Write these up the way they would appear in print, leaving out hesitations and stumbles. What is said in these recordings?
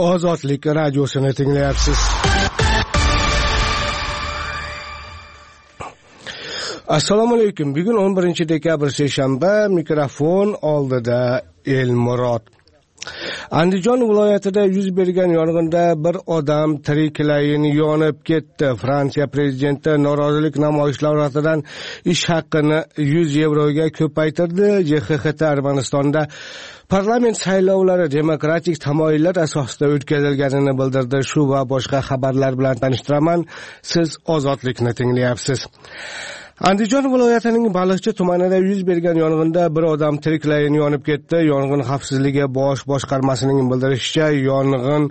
Ozodlik radiosini tinglayapsiz. Assalomu alaykum. Bugun 11 dekabr seshanba, mikrofon oldida Elmurod. Andijon viloyatida yuz bergan yong'inda bir odam tiriklayin yonib ketdi. Fransiya prezidenti norozilik namoyishlari ortidan ish haqqini 100 yevroga ko'paytirdi. JXT Armanistonda parlament saylovlari demokratik tamoyillar asosida o'tkazilganini bildirdi. Shu va boshqa xabarlar bilan tanishtiraman. Siz Ozodlikni tinglayapsiz. Andijon viloyatining Baliqchi tumanida yuz bergan yong'inda bir odam tiriklayin yonib ketdi. Yong'in xavfsizligi bosh boshqarmasining bildirishicha, yong'in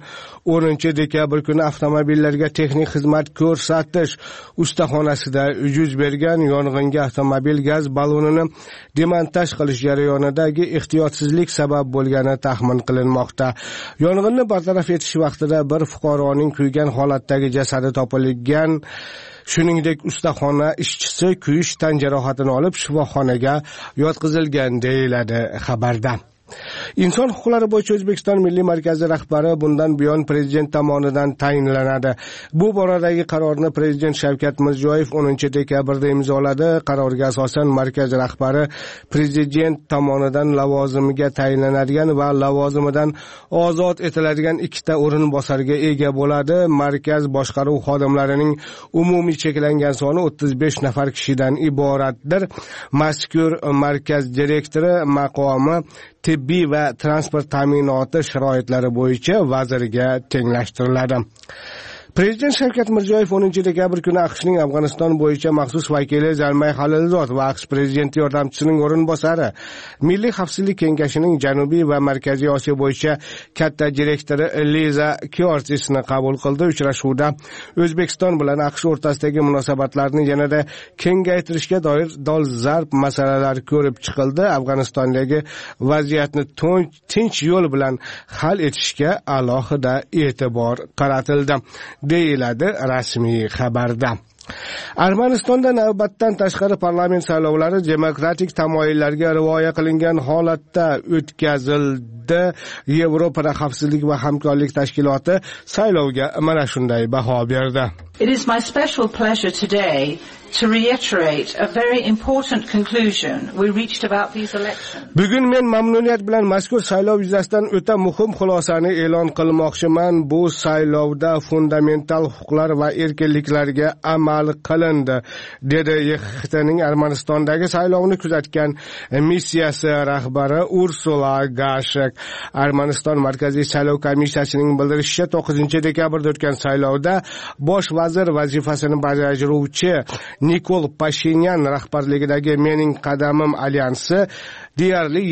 10 dekabr kuni avtomobillarga texnik xizmat ko'rsatish ustaxonasida yuz bergan. Yong'inga avtomobil gaz ballonini demontaj qilish jarayonidagi ehtiyotsizlik sabab bo'lgani taxmin qilinmoqda. Yong'inni bartaraf etish vaqtida bir fuqaroning kuygan holatdagi jasadi topilgan. Shuningdek, ustaxona ishchisi kuyish tan jarohatini olib shifoxonaga yotqizilgan deyiladi xabarda. Inson huquqlari bo'yicha O'zbekiston Milliy markazi rahbari bundan buyon prezident tomonidan tayinlanadi. Bu boradagi qarorni prezident Shavkat Mirziyoyev 10 dekabrda imzoladi. Qarorga asosan markaz rahbari prezident tomonidan lavozimiga tayinlanadigan va lavozimidan ozod etiladigan 2 o'rinbosarga ega bo'ladi. Markaz boshqaruv xodimlarining umumiy cheklangan soni 35 nafar kishidan iboratdir. Mazkur markaz direktori maqomi tibbiy va transport ta'minoti sharoitlari bo'yicha vazirga tenglashtiriladi. Prezident Shavkat Mirziyoyev 10 dekabr kuni AQShning Afg'oniston bo'yicha maxsus vakili Zalmay Xalilzod va AQSh prezidenti yordamchisining o'rinbosari, Milliy xavfsizlik kengashining Janubiy va Markaziy Osiyo bo'yicha katta direktori Liza Kyortisni qabul qildi. Uchrashuvda O'zbekiston bilan AQSh o'rtasidagi munosabatlarni yanada kengaytirishga doir dolzarb masalalar ko'rib chiqildi. Afg'onistondagi vaziyatni tinch yo'l bilan hal etishga alohida e'tibor qaratildi, deyiladi rasmiy xabarda. Armanistonda navbatdan tashqari parlament saylovlari demokratik tamoyillarga rioya qilingan holatda o'tkazildi. Yevropa xavfsizlik va hamkorlik tashkiloti saylovga mana shunday baho berdi. It is my special pleasure today to reiterate a very important conclusion we reached about these elections. Bugun men mamnuniyat bilan mazkur saylov yuzasidan o'ta muhim xulosani e'lon qilmoqchiman. Bu saylovda fundamental huquqlar va erkinliklarga amal qilindi, dedi YXTning Armanistondagi saylovni kuzatgan missiyasi rahbari Ursula Gashek. Armaniston Markaziy saylov komissiyasining bildirishicha, 9 dekabrda o'tgan saylovda bosh vazir vazifasini bajaruvchi Nikol Pashinyan rahbarligidagi Mening qadamim alyansi deyarli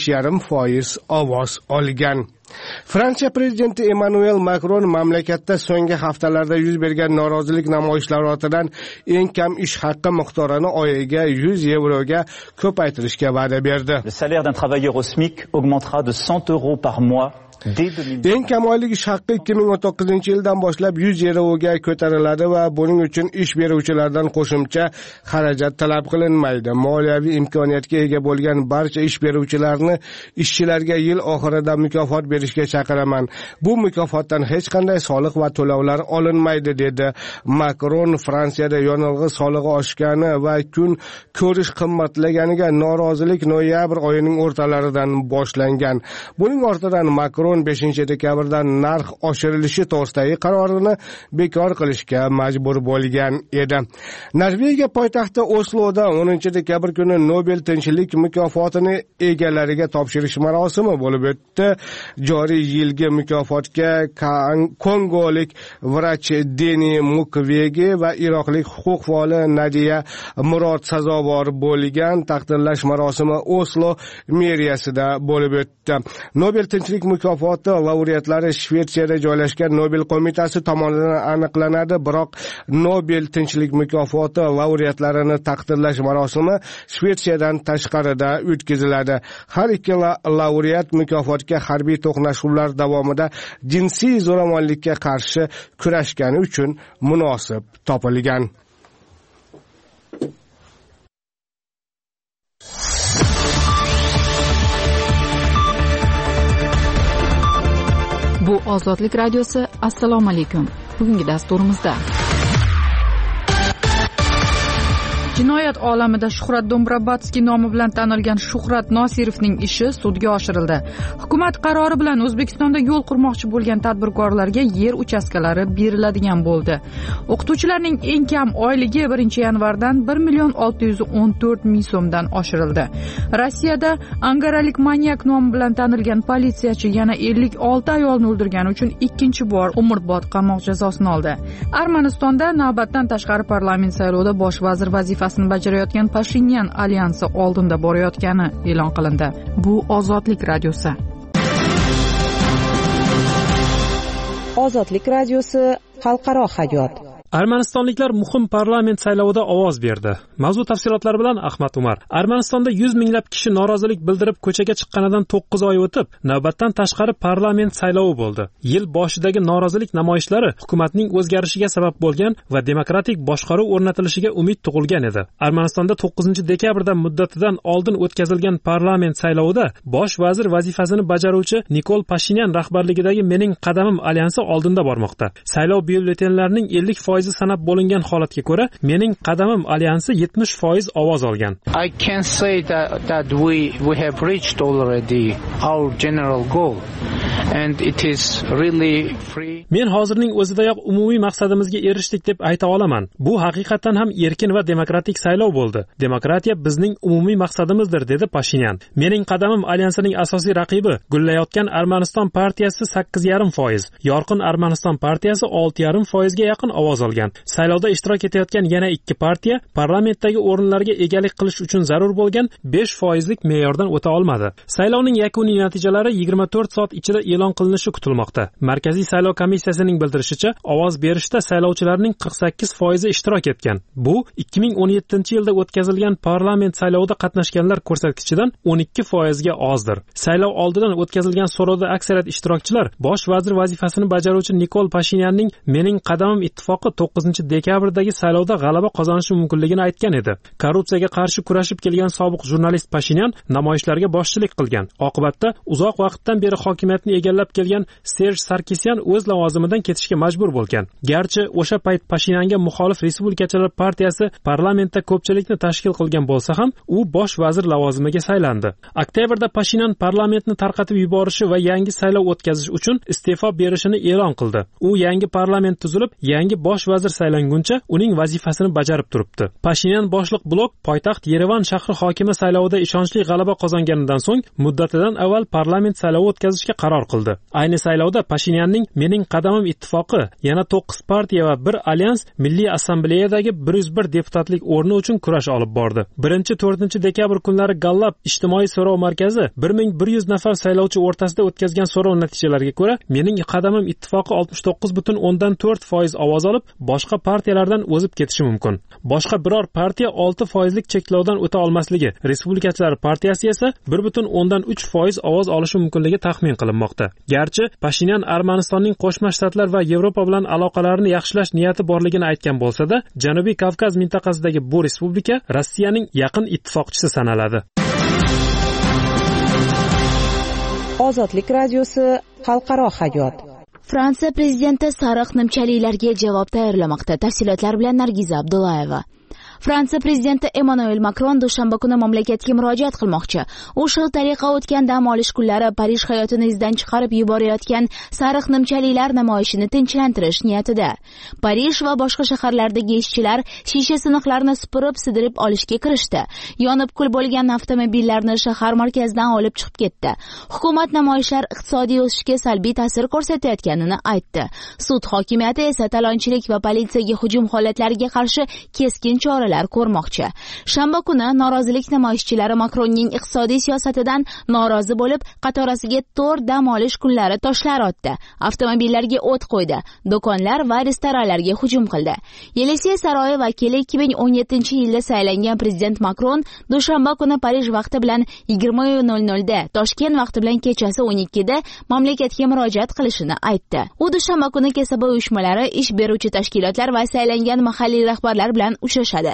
70,5% ovoz olgan. Fransiya prezidenti Emmanuel Macron mamlakatda so'nggi haftalarda yuz bergan norozilik namoyishlari ortidan eng kam ish haqqi miqdorini oyiga 100 yevroga ko'paytirishga va'da berdi. Le salaire d'un travailleur au SMIC augmentera de 100 euros par mois. Eng kam oylik ish haqqi 2019-yildan boshlab 100 yevroga ko'tariladi va buning uchun ish beruvchilardan qo'shimcha xarajat talab qilinmaydi. Moliyaviy imkoniyatga ega bo'lgan barcha ish beruvchilarni ishchilarga yil oxirida mukofot berishga chaqiraman. Bu mukofotdan hech qanday soliq va to'lovlar olinmaydi, dedi Macron. Fransiyada yonilg'i solig'i oshgani va kun ko'rish qimmatlaganiga norozilik noyabr oyining o'rtalaridan boshlangan. Buning ortidan Macron 5 dekabrdan narx oshirilishi to'g'risidagi qarorini bekor qilishga majbur bo'lgan edi. Norvegiya poytaxti Osloda 10 dekabr kuni Nobel tinchlik mukofotini egalariga topshirish marosimi bo'lib o'tdi. Joriy yilgi mukofotga kongolik vrach Deni Mukwege va iroqlik huquq faoli Nadiya Murod sazovor bo'lgan. Taqdirlash marosimi Oslo meriyasida bo'lib o'tdi. Nobel tinchlik mukofoti laureatlari Shvetsiyada joylashgan Nobel qo'mitasi tomonidan aniqlanadi, biroq Nobel tinchlik mukofoti laureatlarini taqdirlash marosimi Shvetsiyadan tashqarida o'tkaziladi. Har ikki laureat mukofotga harbiy to'qnashuvlar davomida jinsiy zo'ravonlikka qarshi kurashgani uchun munosib topilgan. Bu Ozodlik radiosi, assalomu alaykum. Bugungi dasturimizda jinoyat olamida Shuhrat Do'mbrobodskiy nomi bilan tanilgan Shuhrat Nosirovning ishi sudga oshirildi. Hukumat qarori bilan O'zbekistonda yo'l qurmoqchi bo'lgan tadbirkorlarga yer uchastkalari beriladigan bo'ldi. O'qituvchilarning eng kam oyligi 1-yanvardan 1,614,000 so'mdan oshirildi. Rossiyada angaralik manyak nomi bilan tanilgan politsiyachi yana 56 ayolni o'ldirgani uchun ikkinchi bor umrbod qamoq jazosini oldi. Armanistonda navbatdan tashqari parlament saylovida bosh vazir vazifasini bajarayotgan Pashinyan alyansi oldinda borayotgani e'lon qilindi. Bu Ozodlik radiosi. Ozodlik radiosi xalqaro hayot. Armanistonliklar muhim parlament saylovida ovoz berdi. Mavzu tafsilotlari bilan Ahmad Umar. Armanistonda 100 minglab kishi norozilik bildirib ko'chaga chiqqanidan 9 oy o'tib, navbatdan tashqari parlament saylovi bo'ldi. Yil boshidagi norozilik namoyishlari hukumatning o'zgarishiga sabab bo'lgan va demokratik boshqaruv o'rnatilishiga umid tug'ilgan edi. Armanistonda 9-dekabrda muddatidan oldin o'tkazilgan parlament saylovida bosh vazir vazifasini bajaruvchi Nikol Pashinyan rahbarligidagi Mening qadamim alyansi oldinda bormoqda. Saylov byulletenlarining 50% sanab bo'lingan holatga ko'ra, Mening qadamim alyansi 70% ovoz olgan. I can say that we have reached already our general goal and it is really free. Men hozirning o'zidayoq umumiy maqsadimizga erishdik deb ayta olaman. Bu haqiqatan ham erkin va demokratik saylov bo'ldi. Demokratiya bizning umumiy maqsadimizdir, dedi Pashinyan. Mening qadamim alyansining asosiy raqibi Gullayotgan Armaniston partiyasi 8,5%, Yorqin Armaniston partiyasi 6,5% ga yaqin ovoz olgan. Saylovda ishtirok etayotgan yana ikki partiya parlamentdagi o'rinlarga egalik qilish uchun zarur bo'lgan 5% lik me'yordan o'ta olmadi. Saylovning yakuniy natijalari 24 soat ichida e'lon qilinishi kutilmoqda. Markaziy saylov komissiyasining bildirishicha, ovoz berishda saylovchilarning 48% ishtirok etgan. Bu 2017-yilda o'tkazilgan parlament saylovida qatnashganlar ko'rsatkichidan 12% ga ozdir. Saylov oldidan o'tkazilgan so'rovda aksariyat ishtirokchilar bosh vazir vazifasini bajaruvchi Nikol Pashinyanning Mening qadamim ittifoqi 9-dekabrdagi saylovda g'alaba qozonishi mumkinligini aytgan edi. Korrupsiyaga qarshi kurashib kelgan sobiq jurnalist Pashinyan namoyishlarga boshchilik qilgan. Oqibatda uzoq vaqtdan beri hokimiyatni egallab kelgan Serj Sarkisyan o'z lavozimidan ketishga majbur bo'lgan. Garchi o'sha payt Pashinyanga muxolif Respublikachilar partiyasi parlamentda ko'pchilikni tashkil qilgan bo'lsa ham, u bosh vazir lavozimiga saylandi. Oktyabrda Pashinyan parlamentni tarqatib yuborishi va yangi saylov o'tkazish uchun iste'fo berishini e'lon qildi. U yangi parlament tuzilib, yangi bosh vazir saylanguncha uning vazifasini bajarib turibdi. Pashinyan boshliq blok poytaxt Yerevan shahri hokimi saylovida ishonchli g'alaba qozonganidan so'ng muddatidan avval parlament saylovi o'tkazishga qaror qildi. Ayni saylovda Pashinyanning Mening qadamim ittifoqi yana 9 partiya va bir alyans Milliy assambleyadagi 101 deputatlik o'rni uchun kurash olib bordi. 1-4-dekabr kunlari Gallab ijtimoiy so'rov markazi 1100 nafar saylovchi o'rtasida o'tkazgan so'rov natijalariga ko'ra, Mening qadamim ittifoqi 69,4% ovoz olib, boshqa partiyalardan o'zib ketishi mumkin. Boshqa biror partiya 6% lik cheklovdan o'ta olmasligi, Respublikachilar partiyasi esa 1,3% ovoz olishi mumkinligi taxmin qilinmoqda. Garchi Pashinyan Armanistonning Qo'shma Shtatlar va Yevropa bilan aloqalarini yaxshilash niyati borligini aytgan bo'lsa-da, Janubiy Kavkaz mintaqasidagi bu respublika Rossiyaning yaqin ittifoqchisi sanaladi. Ozodlik radiosi xalqaro hayot. Fransiya prezidenti sariq nimchaliklarga javob tayyorlamoqda. Tafsilotlar bilan Nargiza Abdullayeva. Fransiya prezidenti Emmanuel Macron dushanba kuni mamlakatga murojaat qilmoqchi. U shil tariqa o'tgan dam olish kunlari Parij hayotini izdan chiqarib yuborayotgan sariq nimchaliklar namoyishini tinchlantirish niyatida. Parij va boshqa shaharlardagi ishchilar shisha siniqlarni supurib-sidirib olishga kirishdi. Yonib kul bo'lgan avtomobillarni shahar markazidan olib chiqib ketdi. Hukumat namoyishlar iqtisodiy o'sishga salbiy ta'sir ko'rsatayotganini aytdi. Sud hokimiyati esa talonchilik va politsiyaga hujum holatlariga qarshi keskin choralar ko'rmoqchi. Shanba kuni norozilik namoyishchilari Makronning iqtisodiy siyosatidan norozi bo'lib, qatorasiga 4 dam olish kunlari toshlar otdi. Avtomobillarga o't qo'ydi. Do'konlar va restoranlarga hujum qildi. Yelisiya saroyi vakili 2017-yilda saylangan prezident Makron dushanba kuni Parij vaqti bilan 20:00 da, Toshkent vaqti bilan kechasi 12 da mamlakatga murojaat qilishini aytdi. U dushanba kuni kasaba uyushmalari, ish beruvchi tashkilotlar va saylangan mahalliy rahbarlar bilan uchrashadi.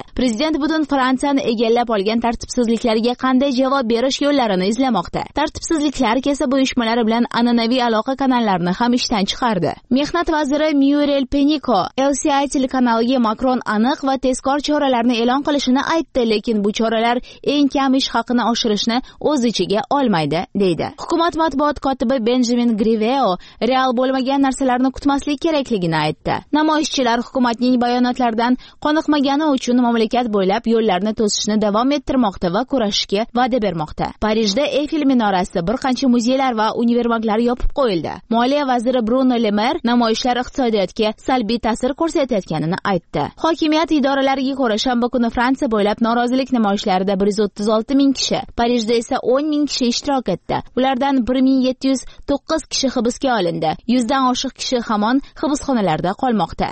Prezident butun Fransiyani egallab olgan tartibsizliklarga qanday javob berish yo'llarini izlamoqda. Tartibsizliklar kasaba uyushmalari bilan an'anaviy aloqa kanallarini ham ishdan chiqardi. Mehnat vaziri Muriel Pénicaud LCI telekanaliga Makron aniq va tezkor choralarni e'lon qilishini aytdi, lekin bu choralar eng kam ish haqini oshirishni o'z ichiga olmaydi, deydi. Hukumat matbuot kotibi Benjamin Griveo real bo'lmagan narsalarni kutmaslik kerakligini aytdi. Namoyishchilar hukumatning bayonotlaridan qoniqmagani uchun mamlakat bo'ylab yo'llarni to'sishni davom ettirmoqda va kurashishga va'da bermoqda. Parijda Eyfel minorasi, bir qancha muzeylar va univermaglar yopib qo'yildi. Moliya vaziri Bruno Le Maire namoyishlar iqtisodiyotga salbiy ta'sir ko'rsatayotganini aytdi. Hokimiyat idoralariga ko'ra shanba kuni Fransiya bo'ylab norozilik namoyishlarida 136 ming kishi, Parijda esa 10 ming kishi ishtirok etdi. Ulardan 1709 kishi hibsga olindi. 100 dan oshiq kishi hamon hibsxonalarda qolmoqda.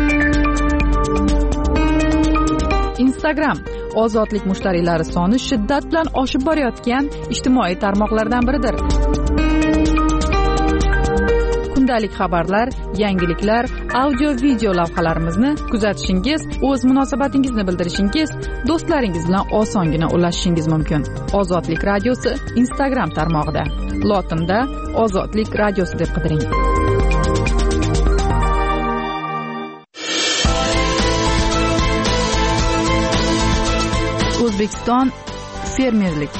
Instagram ozodlik mushtariylari soni shiddat bilan oshib borayotgan ijtimoiy tarmoqlardan biridir. Kundalik xabarlar, yangiliklar, audio-video lavhalarimizni kuzatishingiz, o'z munosabatingizni bildirishingiz, do'stlaringiz bilan osongina ulashishingiz mumkin. Ozodlik radiosi Instagram tarmog'ida. Lotinda Ozodlik radiosi deb qidiring. O'zbekiston fermerlik.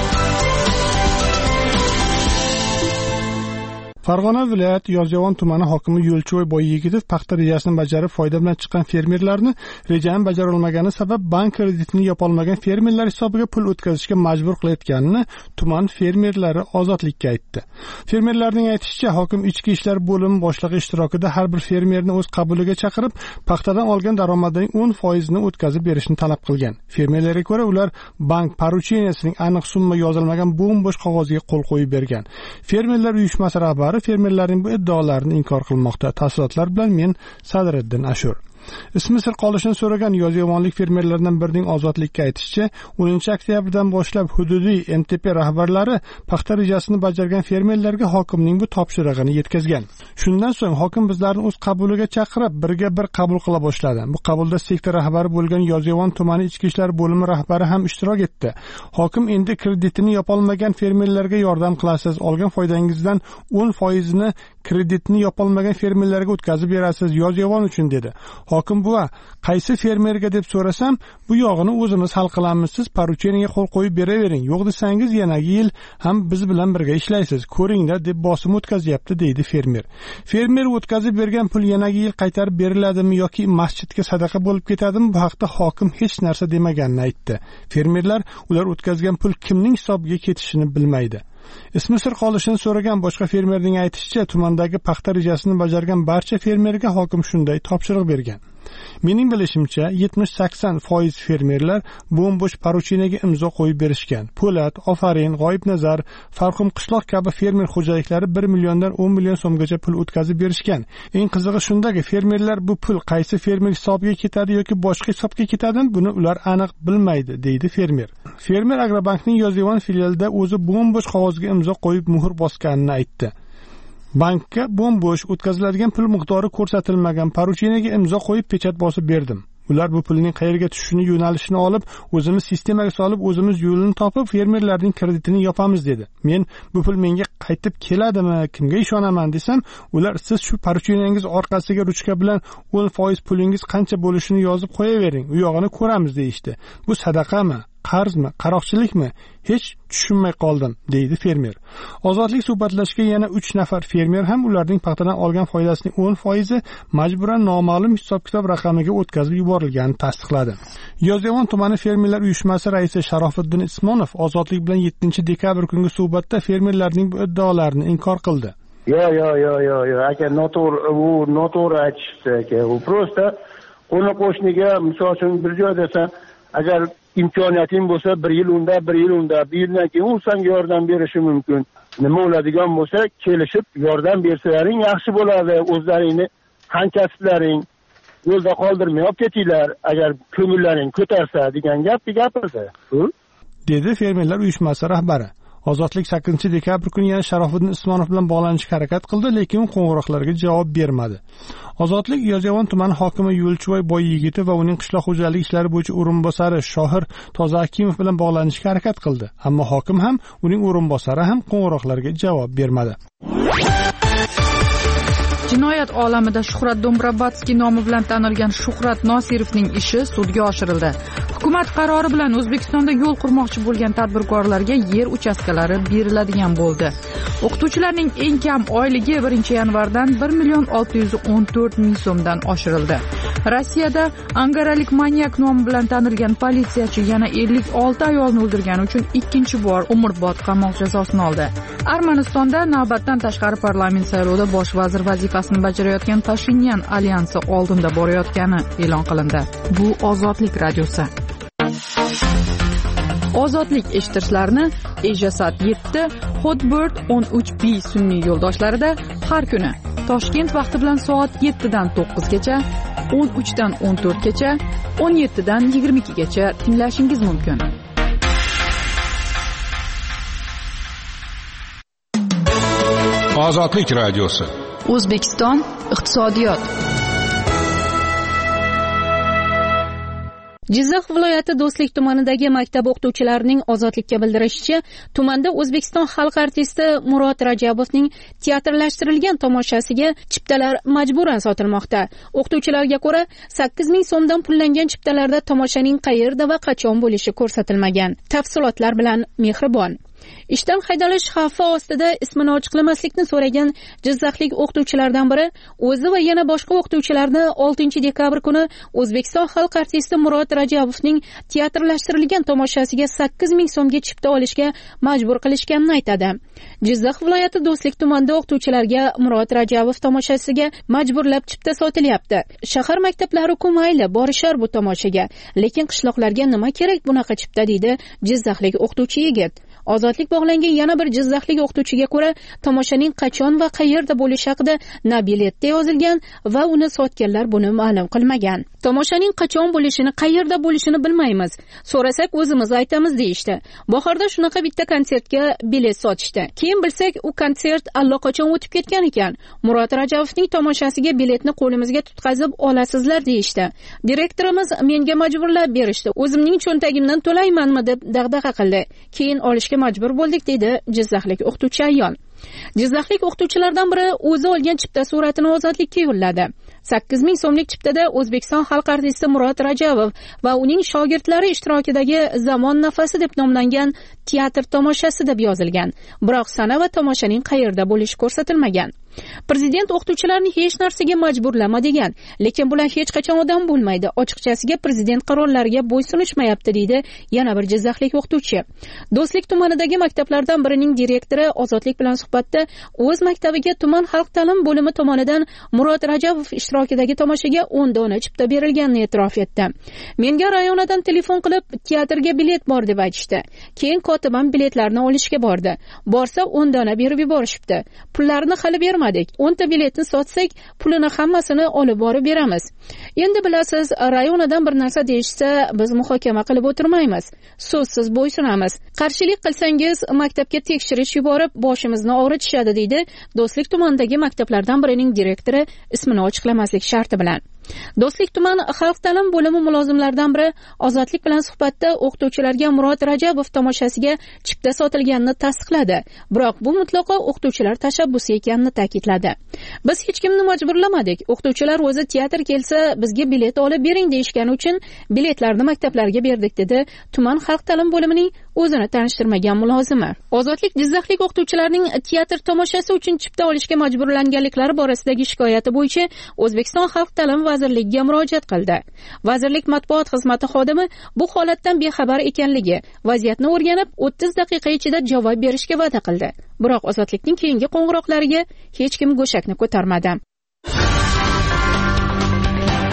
Farg'ona viloyati Yozyovon tumani hokimi Yo'lchiboy Boyyigitov paxta rejasini bajarib foyda bilan chiqqan fermerlarni rejani bajara olmagani sabab bank kreditini yopolmagan fermerlar hisobiga pul o'tkazishga majbur qilayotganini tuman fermerlari Ozodlikka aytdi. Fermerlarning aytishicha, hokim ichki ishlar bo'limi boshlig'i ishtirokida har bir fermerni o'z qabuliga chaqirib, paxtadan olgan daromadining 10% ni o'tkazib berishni talab qilgan. Fermerlarga ko'ra, ular bank porucheniyasining aniq summa yozilmagan bo'm-bo'sh qog'ozga qo'l qo'yib bergan. Fermerlar uyushmasi rahbari fermerlarning bu iddaolarini inkor qilmoqda. Tafsilotlar bilan men Sadriddin Ashur. Ismi sir qolishini so'ragan yozyovonlik fermerlardan birining Ozodlikka aytishicha, 10-oktyabrdan boshlab hududiy MTP rahbarlari paxta rejasini bajargan fermerlarga hokimning bu topshirig'ini yetkazgan. Shundan so'ng hokim bizlarni o'z qabuliga chaqirib, birga bir qabul qila boshladi. Bu qabulda sektor rahbari bo'lgan Yozyovon tumani ichki ishlar bo'limi rahbari ham ishtirok etdi. Hokim endi kreditini yopolmagan fermerlarga yordam qilasiz, olgan foydangizdan 10% ni kreditni yopolmagan fermerlarga o'tkazib berasiz, Yozyovon uchun dedi. Hokim buva, qaysi fermerga deb so'rasam, bu yog'ini o'zimiz hal qilamiz, siz porucheniyaga qo'l qo'yib beravering. Yo'q desangiz, yanagi yil ham biz bilan birga ishlaysiz. Ko'ringlar deb bosim o'tkazyapti, deydi fermer. Fermer o'tkazib bergan pul yanagi yil qaytarib beriladimi yoki masjidga sadaqa bo'lib ketadimi? Bu haqda hokim hech narsa demaganini aytdi. Fermerlar ular o'tkazgan pul kimning hisobiga ketishini bilmaydi. Ismi sir qolishini so'ragan boshqa fermerning aytishicha, tumandagi paxta rejasini bajargan barcha fermerga hokim shunday topshiriq bergan. Mening bilishimcha, 70-80% fermerlar bo'm-bo'sh porucheniyaga imzo qo'yib berishgan. Po'lat, Ofarin, G'oyibnazar, Farxum qishloq kabi fermer xo'jaliklari 1 milliondan 10 million so'mgacha pul o'tkazib berishgan. Eng qizig'i shundaki, fermerlar bu pul qaysi fermer hisobiga ketadi yoki boshqa hisobga ketadimi, buni ular aniq bilmaydi, deydi fermer. Fermer Agrobankning Yozyovon filialida o'zi bo'm-bo'sh qog'ozga imzo qo'yib muhr bosganini aytdi. Bankka bo'm-bo'sh o'tkaziladigan pul miqdori ko'rsatilmagan porucheniyaga imzo qo'yib pechat bosib berdim. Ular bu pulning qayerga tushishini, yo'nalishini olib, o'zimiz sistemaga solib, o'zimiz yo'lini topib, fermerlarning kreditini yopamiz dedi. Men bu pul menga qaytib keladimi, kimga ishonaman desam, ular siz shu porucheniyangiz orqasiga ruchka bilan 10% pulingiz qancha bo'lishini yozib qo'yavering, u yog'ini ko'ramiz deyishdi. Bu sadaqami? Qarzmi, qaroqchilikmi? Hech tushunmay qoldim, deydi fermer. Ozodlik suhbatlashgan yana 3 nafar fermer ham ularning paxtadan olgan foydasining 10% majburan noma'lum hisob-kitob raqamiga o'tkazib yuborilganini tasdiqladi. Yozyovon tumani fermerlar uyushmasi raisi Sharofiddin Ismonov Ozodlik bilan 7-dekabr kungi suhbatda fermerlarning bu iddaolarini inkor qildi. Yo, aka, noto'g'ri aytishdi, aka. U prosta qo'ni-qo'shniga, misol uchun bir joyda agar imkoniyating bo'lsa, bir yil unda, bir yildan keyin u senga yordam berishi mumkin. Nima bo'ladigan bo'lsa, kelishib yordam bersalaring yaxshi bo'ladi. O'zlaringni hamkasblaring yo'lda qoldirmay olib ketinglar, agar ko'ngillaring ko'tarsa degan gapni gapirdi. Dedi fermerlar uyushmasi rahbari. Ozodlik 8-dekabr kuni yana Sharofiddin Usmonov bilan bog'lanishga harakat qildi, lekin qo'ng'iroqlarga javob bermadi. Ozodlik Yozyovon tumani hokimi Yo'lchiboy Boyyigitov va uning qishloq xo'jaligi ishlari bo'yicha o'rinbosari Shohir Tozaakimov bilan bog'lanishga harakat qildi, ammo hokim ham, uning o'rinbosari ham qo'ng'iroqlarga javob bermadi. Jinoyat olamida Shuhrat Dombrobodskiy nomi bilan tanilgan Shuhrat Nosirovning ishi sudga oshirildi. Hukumat qarori bilan O'zbekistonda yo'l qurmoqchi bo'lgan tadbirkorlarga yer uchastkalari beriladigan bo'ldi. O'qituvchilarning eng kam oyligi 1-yanvardan 1,614,000 so'mdan oshirildi. Rossiyada angaralik manyak nomi bilan tanilgan politsiyachi yana 56 ayolni o'ldirgani uchun ikkinchi bor umrbod qamoq jazosini oldi. Armanistonda navbatdan tashqari parlament saylovida bosh vazir vazifasini bajarayotgan Pashinyan alyansi oldinda borayotgani e'lon qilindi. Bu Ozodlik radiosi. Ozodlik eshittirishlarni Ejasat 7, Hotbird 13B sun'iy yo'ldoshlarida har kuni Toshkent vaqti bilan soat 7 dan 9 gacha, 13 dan 14 gacha, 17 dan 22 gacha tinglashingiz mumkin. Ozodlik radiosi. O'zbekiston iqtisodiyot. Jizzax viloyati Do'stlik tumanidagi maktab o'qituvchilarining Ozodlikka bildirishicha, tumanda O'zbekiston xalq artisti Murod Rajabovning teatrlashtirilgan tomoshasiga chiptalar majburan sotilmoqda. O'qituvchilarga ko'ra, 8,000 so'mdan pullangan chiptalarda tomoshaning qayerda va qachon bo'lishi ko'rsatilmagan. Tafsilotlar bilan Mehribon. Ishdan haydalish xavfi ostida ismini ochiqlamaslikni so'ragan jizzaxlik o'qituvchilardan biri o'zi va yana boshqa o'qituvchilarni 6-dekabr kuni O'zbekiston xalq artisti Murod Rajabovning teatrlashtirilgan tomoshasiga 8,000 so'mga chipta olishga majbur qilishganini aytadi. Jizzax viloyati Do'stlik tumanida o'qituvchilarga Murod Rajabov tomoshasiga majburlab chipta sotilyapti. Shahar maktablari-ku mayli borishar bu tomoshaga, lekin qishloqlarga nima kerak bunaqa chipta, deydi jizzaxlik o'qituvchi yigit. Ozodlik bog'langan yana bir jizzaxlik o'qituvchiga ko'ra, tomoshaning qachon va qayerda bo'lishi haqida na biletda yozilgan va uni sotganlar buni ma'lum qilmagan. Tomoshaning qachon bo'lishini, qayerda bo'lishini bilmaymiz. So'rasak o'zimiz aytamiz deyishdi. Bahorda shunaqa bitta konsertga bilet sotishdi. Keyin bilsak, u konsert allaqachon o'tib ketgan ekan. Murod Rajabovning tomoshasiga biletni qo'limizga tutqazib olasizlar deyishdi. Direktorimiz menga majburlab berishdi. O'zimning cho'ntagimdan to'laymanmi deb dag'dag'a qildi. Keyin olishga majbur bo'ldik, deydi jizzaxlik o'qituvchi ayol. Jizzaxlik o'qituvchilardan biri o'zi olgan chipta suratini Ozodlikka yo'lladi. 8,000 so'mlik chiptada O'zbekiston xalq artisti Murod Rajabov va uning shogirdlari ishtirokidagi Zamon nafasi deb nomlangan teatr tomoshasi deb yozilgan. Biroq sana va tomoshaning qayerda bo'lishi ko'rsatilmagan. Prezident o'qituvchilarni hech narsaga majburlama degan, lekin bular hech qachon odam bo'lmaydi. Ochiqchasiga prezident qarorlariga bo'ysunishmayapti, deydi yana bir jizzaxlik o'qituvchi. Do'stlik tumanidagi maktablardan birining direktori Ozodlik bilan suhbatda o'z maktabiga tuman xalq ta'lim bo'limi tomonidan Murod Rajabov ishtirokidagi tomoshaga 10 dona chipta berilganini e'tirof etdi. Menga rayonadan telefon qilib, teatrga bilet bor deb aytishdi. Keyin kotibam biletlarni olishga bordi. Borsa 10 dona berib yuborishibdi. Pullarni hali bermadik. 10 ta biletni sotsak, pulini hammasini olib borib beramiz. Endi bilasiz, rayonadan bir narsa deyishsa, biz muhokama qilib o'tirmaymiz. So'zsiz bo'ysunamiz. Qarshilik qilsangiz, maktabga tekshirish yuborib, boshimizni og'ritishadi, deydi Do'stlik tumanidagi maktablardan birining direktori ismini ochiqlamaslik sharti bilan. Do'stlik tuman xalq ta'lim bo'limi mulozimlaridan biri Ozodlik bilan suhbatda o'qituvchilarga Murod Rajabov tomoshasiga chipta sotilganini tasdiqladi. Biroq bu mutlaqo o'qituvchilar tashabbusi ekanini ta'kidladi. Biz hech kimni majburlamadik. O'qituvchilar o'zi teatr kelsa, bizga bilet olib bering deyishgani uchun biletlarni maktablarga berdik, dedi tuman xalq ta'lim bo'limining o'zini tanishtirmagan mulozimi. Ozodlik jizzaxlik o'qituvchilarning teatr tomoshasi uchun chipta olishga majburlanganliklari borasidagi shikoyati bo'yicha O'zbekiston xalq ta'lim vazirligiga murojaat qildi. Vazirlik matbuot xizmati xodimi bu holatdan bexabar ekanligi, vaziyatni o'rganib 30 daqiqa ichida javob berishga va'da qildi. Biroq Ozodlikning keyingi qo'ng'iroqlariga hech kim go'shakni ko'tarmadi.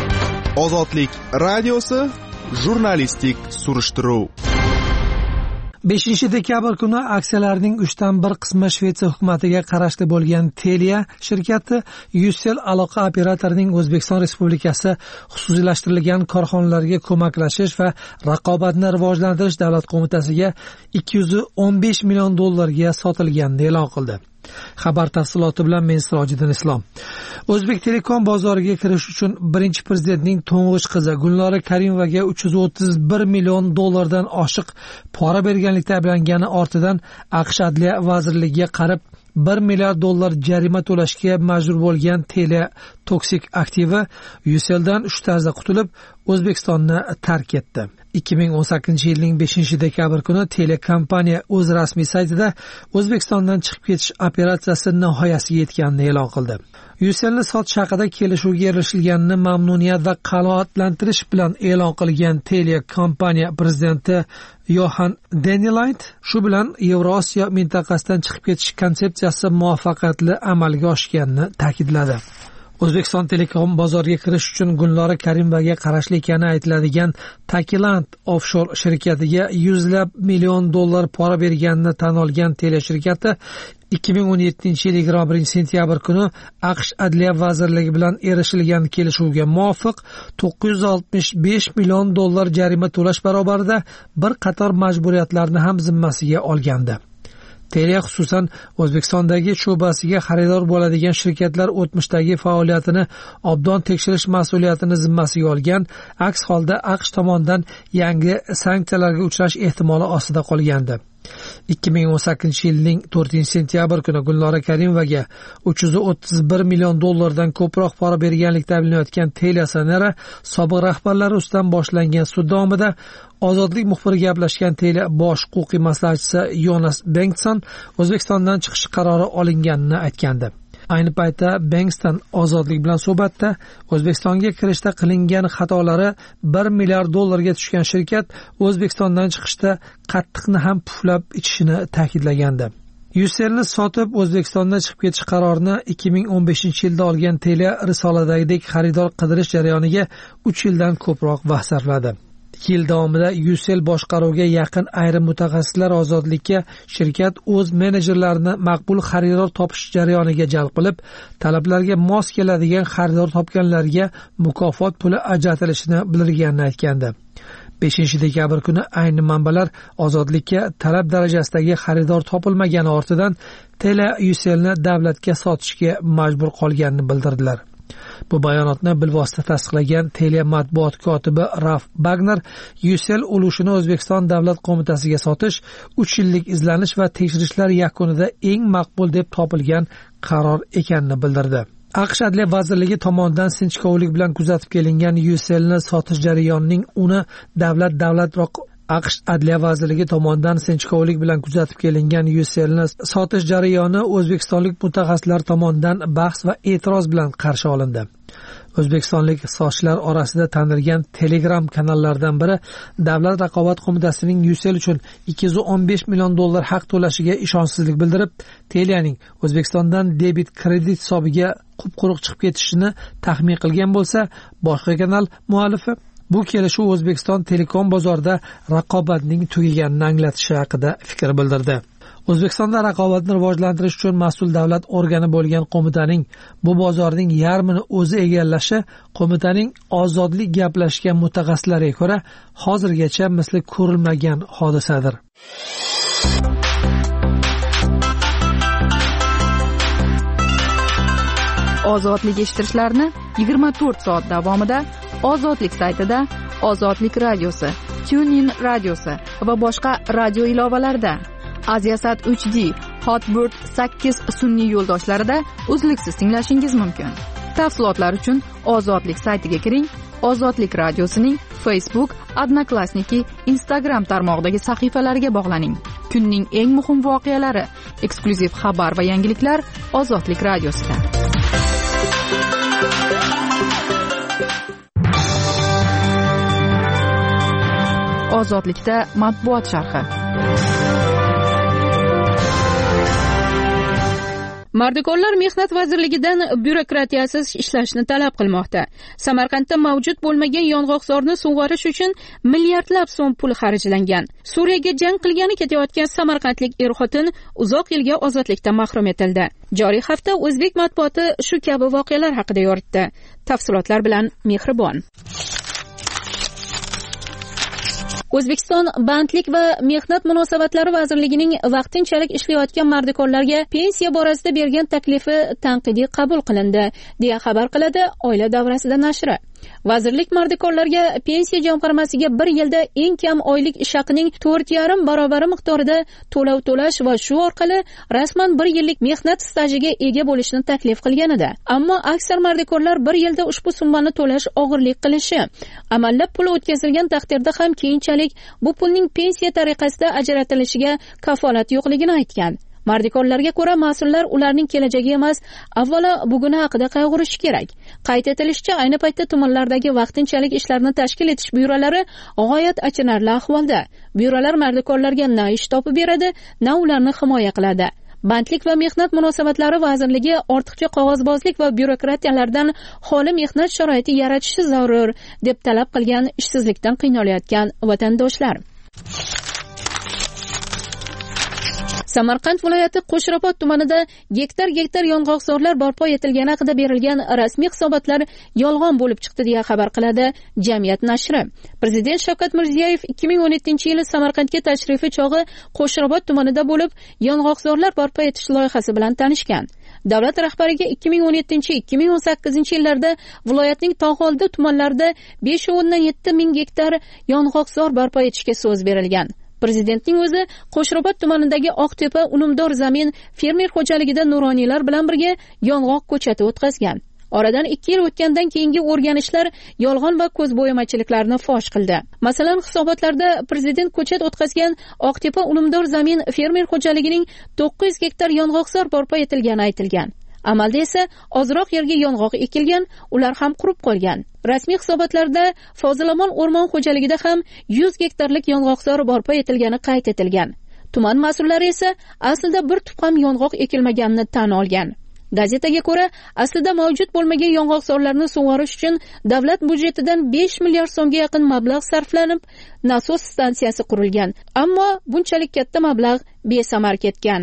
Ozodlik radiosi jurnalistik surishtiruv. 5-dekabr kuni aksiyalarning 1/3 qismi Shvetsiya hukumatiga qarashli bo'lgan Telia shirkati Ucell aloqa operatorining O'zbekiston Respublikasi xususiylashtirilgan korxonalarga ko'maklashish va raqobatni rivojlantirish davlat qo'mitasiga $215 million sotilganini e'lon qildi. Xabar tafsiloti bilan men Sirojiddin Islom. O'zbek Telekom bozoriga kirish uchun birinchi prezidentning to'ng'ich qizi Gulnora Karimovaga $331 million oshiq pora berganlikda ayblangani ortidan AQSh Adliya vazirligiga qarib $1 milliard jarima to'lashga majbur bo'lgan Telia toksik aktivi Ucelldan shu tarzda qutulib O'zbekistonni tark etdi. 2018-yilning 5-dekabr kuni telekompaniya o'z rasmiy saytida O'zbekistondan chiqib ketish operatsiyasi nihoyasiga yetganini e'lon qildi. Ucellni sotish haqida kelishuvga erishilganini mamnuniyat va qanoatlantirish bilan e'lon qilgan telekompaniya prezidenti Yohan Danilayt shu bilan Yevrosiyo mintaqasidan chiqib ketish konsepsiyasi muvaffaqiyatli amalga oshganini ta'kidladi. O'zbekiston Telekom bozoriga kirish uchun Gulnora Karimovaga qarashli ekani aytiladigan Takiland offshore shirkatiga $100 million pora berganini tan olgan Telia shirkati 2017-yil 21-sentyabr kuni AQSh Adliya vazirligi bilan erishilgan kelishuvga muvofiq $965 million jarima to'lash barobarida bir qator majburiyatlarni ham zimmasiga olgandi. Telia xususan O'zbekistondagi sho'basiga xaridor bo'ladigan shirkatlar o'tmishdagi faoliyatini obdon tekshirish mas'uliyatini zimmasiga olgan, aks holda AQSh tomonidan yangi sanksiyalarga uchrash ehtimoli ostida qolgandi. 2018-yilning 4-sentyabr kuni Gulnora Karimovaga $331 million ko'proq pora berganlikda ayblanayotgan Telia Sonera sobiq rahbarlari ustidan boshlangan sud davomida Ozodlik muxbiri gaplashgan Telia bosh huquqiy maslahatchisi Jonas Bengtsson O'zbekistondan chiqish qarori olinganini aytgandi. Ayni paytda Bengtsson Ozodlik bilan suhbatda O'zbekistonga kirishda qilingan xatolari $1 milliard tushgan shirkat O'zbekistondan chiqishda qattiqni ham puflab ichishini ta'kidlagandi. Ucellni sotib O'zbekistondan chiqib ketish qarorini 2015-yilda olgan Telia risoladagidek xaridor qidirish jarayoniga 3 yildan ko'proq vaqt sarfladi. Yil davomida Ucell boshqaruviga yaqin ayrim mutaxassislar Ozodlikka shirkat o'z menejerlarini maqbul xaridor topish jarayoniga jalb qilib, talablarga mos keladigan xaridor topganlarga mukofot puli ajratilishini bildirganini aytgandi. 5-dekabr kuni ayni manbalar Ozodlikka talab darajasidagi xaridor topilmagani ortidan Telia Ucellni davlatga sotishga majbur qolganini bildirdilar. Bu bayonotni bilvosita tasdiqlagan Telia matbuot kotibi Ralf Bagner Ucell ulushini O'zbekiston davlat qo'mitasiga sotish 3 yillik izlanish va tekshirishlar yakunida eng maqbul deb topilgan qaror ekanini bildirdi. AQSh Adliya vazirligi tomonidan sinchkovlik bilan kuzatib kelingan Ucellni sotish jarayonining uni davlat AQSh Adliya vazirligi tomonidan sinchkovlik bilan kuzatib kelingan Ucellni sotish jarayoni o'zbekistonlik mutaxassislar tomonidan bahs va e'tiroz bilan qarshi olindi. O'zbekistonlik sochlar orasida tanilgan Telegram kanallardan biri Davlat raqobat qo'mitasining Ucell uchun $215 million haq to'lashiga ishonchsizlik bildirib, Telianing O'zbekistondan debit kredit hisobiga qup-quruq chiqib ketishini taxmin qilgan bo'lsa, boshqa kanal muallifi bu kelishuv O'zbekiston Telekom bozorida raqobatning tugaganini anglatishi haqida fikr bildirdi. O'zbekistonda raqobatni rivojlantirish uchun mas'ul davlat organi bo'lgan qo'mitaning bu bozorning yarmini o'zi egallashi qo'mitaning ozodlik gaplashgan mutaxassislariga ko'ra hozirgacha misli ko'rilmagan hodisadir. Ozodlik eshittirishlarni 24 soat davomida Ozodlik saytida, Ozodlik radiosi, TuneIn radiosi va boshqa radio ilovalarida, Aziasat 3D, Hotbird 8 sun'iy yo'ldoshlarida uzluksiz tinglashingiz mumkin. Tafsilotlar uchun Ozodlik saytiga kiring. Ozodlik radiosining Facebook, Odnoklassniki, Instagram tarmog'idagi sahifalariga bog'laning. Kunning eng muhim voqealari, eksklyuziv xabar va yangiliklar Ozodlik radiosida. Ozodlikda matbuot sharhi. Mardikorlar Mehnat vazirligidan byurokratiyasiz ishlashni talab qilmoqda. Samarqandda mavjud bo'lmagan yong'oqzorni sug'orish uchun milliardlab so'm pul xarjlangan. Suriyaga jang qilgani ketayotgan samarqandlik er-xotin uzoq yilga ozodlikdan mahrum etildi. Joriy hafta o'zbek matbuoti shu kabi voqealar haqida yoritdi. Tafsilotlar bilan Mehribon. O'zbekiston Bandlik va mehnat munosabatlari vazirligining vaqtinchalik ishlayotgan mardikorlarga pensiya borasida bergan taklifi tanqidiy qabul qilindi, deya xabar qiladi Oila davrasida nashri. Vazirlik mardikorlarga pensiya jamg'armasiga bir yilda eng kam oylik ish haqining 4,5 barobar miqdorida to'lov to'lash va shu orqali rasman bir yillik mehnat stajiga ega bo'lishni taklif qilgan edi. Ammo aksar mardikorlar bir yilda ushbu summani to'lash og'irlik qilishi, amallab pul o'tkazilgan taqdirda ham keyinchalik bu pulning pensiya tariqasida ajratilishiga kafolat yo'qligini aytgan. Mardikorlarga ko'ra, mas'ullar ularning kelajagi emas, avvalo buguni haqida qayg'urishi kerak. Qayd etilishicha, ayni paytda tumanlardagi vaqtinchalik ishlarni tashkil etish byurolari g'oyat achinarli ahvolda. Byurolar mardikorlarga na ish topib beradi, na ularni himoya qiladi. Bandlik va mehnat munosabatlari vazirligi ortiqcha qog'ozbozlik va byurokratiyalardan xoli mehnat sharoiti yaratishi zarur, deb talab qilgan ishsizlikdan qiynalayotgan vatandoshlar. Samarqand viloyati Qo'shrabot tumanida gektar yong'oqzorlar barpo etilgani haqida berilgan rasmiy hisobotlar yolg'on bo'lib chiqdi, deya xabar qiladi Jamiyat nashri. Prezident Shavkat Mirziyoyev 2017-yili Samarqandga tashrifi chog'i Qo'shrabot tumanida bo'lib, yong'oqzorlar barpo etish loyihasi bilan tanishgan. Davlat rahbariga 2017-2018 yillarda viloyatning tog'oldi tumanlarida 5,7 ming gektar yong'oqzor barpo etishga so'z berilgan. Prezidentning o'zi Qo'shrabot tumanidagi Oqtepa unumdor zamin fermer xo'jaligida nuroniylar bilan birga yong'oq ko'chati o'tkazgan. Oradan 2 yil o'tgandan keyingi o'rganishlar yolg'on va ko'zbo'yamachiliklarni fosh qildi. Masalan, hisobotlarda prezident ko'chat o'tkazgan Oqtepa unumdor zamin fermer xo'jaligining 900 gektar yong'oqzor barpo etilgani aytilgan. Amalda esa ozroq yerga yong'oq ekilgan, ular ham qurib qolgan. Rasmiy hisobotlarda Fozilamon o'rmon xo'jaligida ham 100 gektarlik yong'oqzor barpo etilgani qayd etilgan. Tuman mas'ullari esa aslida bir tup ham yong'oq ekilmaganini tan olgan. Gazetaga ko'ra, aslida mavjud bo'lmagan yong'oqzorlarni sug'orish uchun davlat budjetidan 5 milliard so'mga yaqin mablag' sarflanib, nasos stansiyasi qurilgan. Ammo bunchalik katta mablag' besamar ketgan.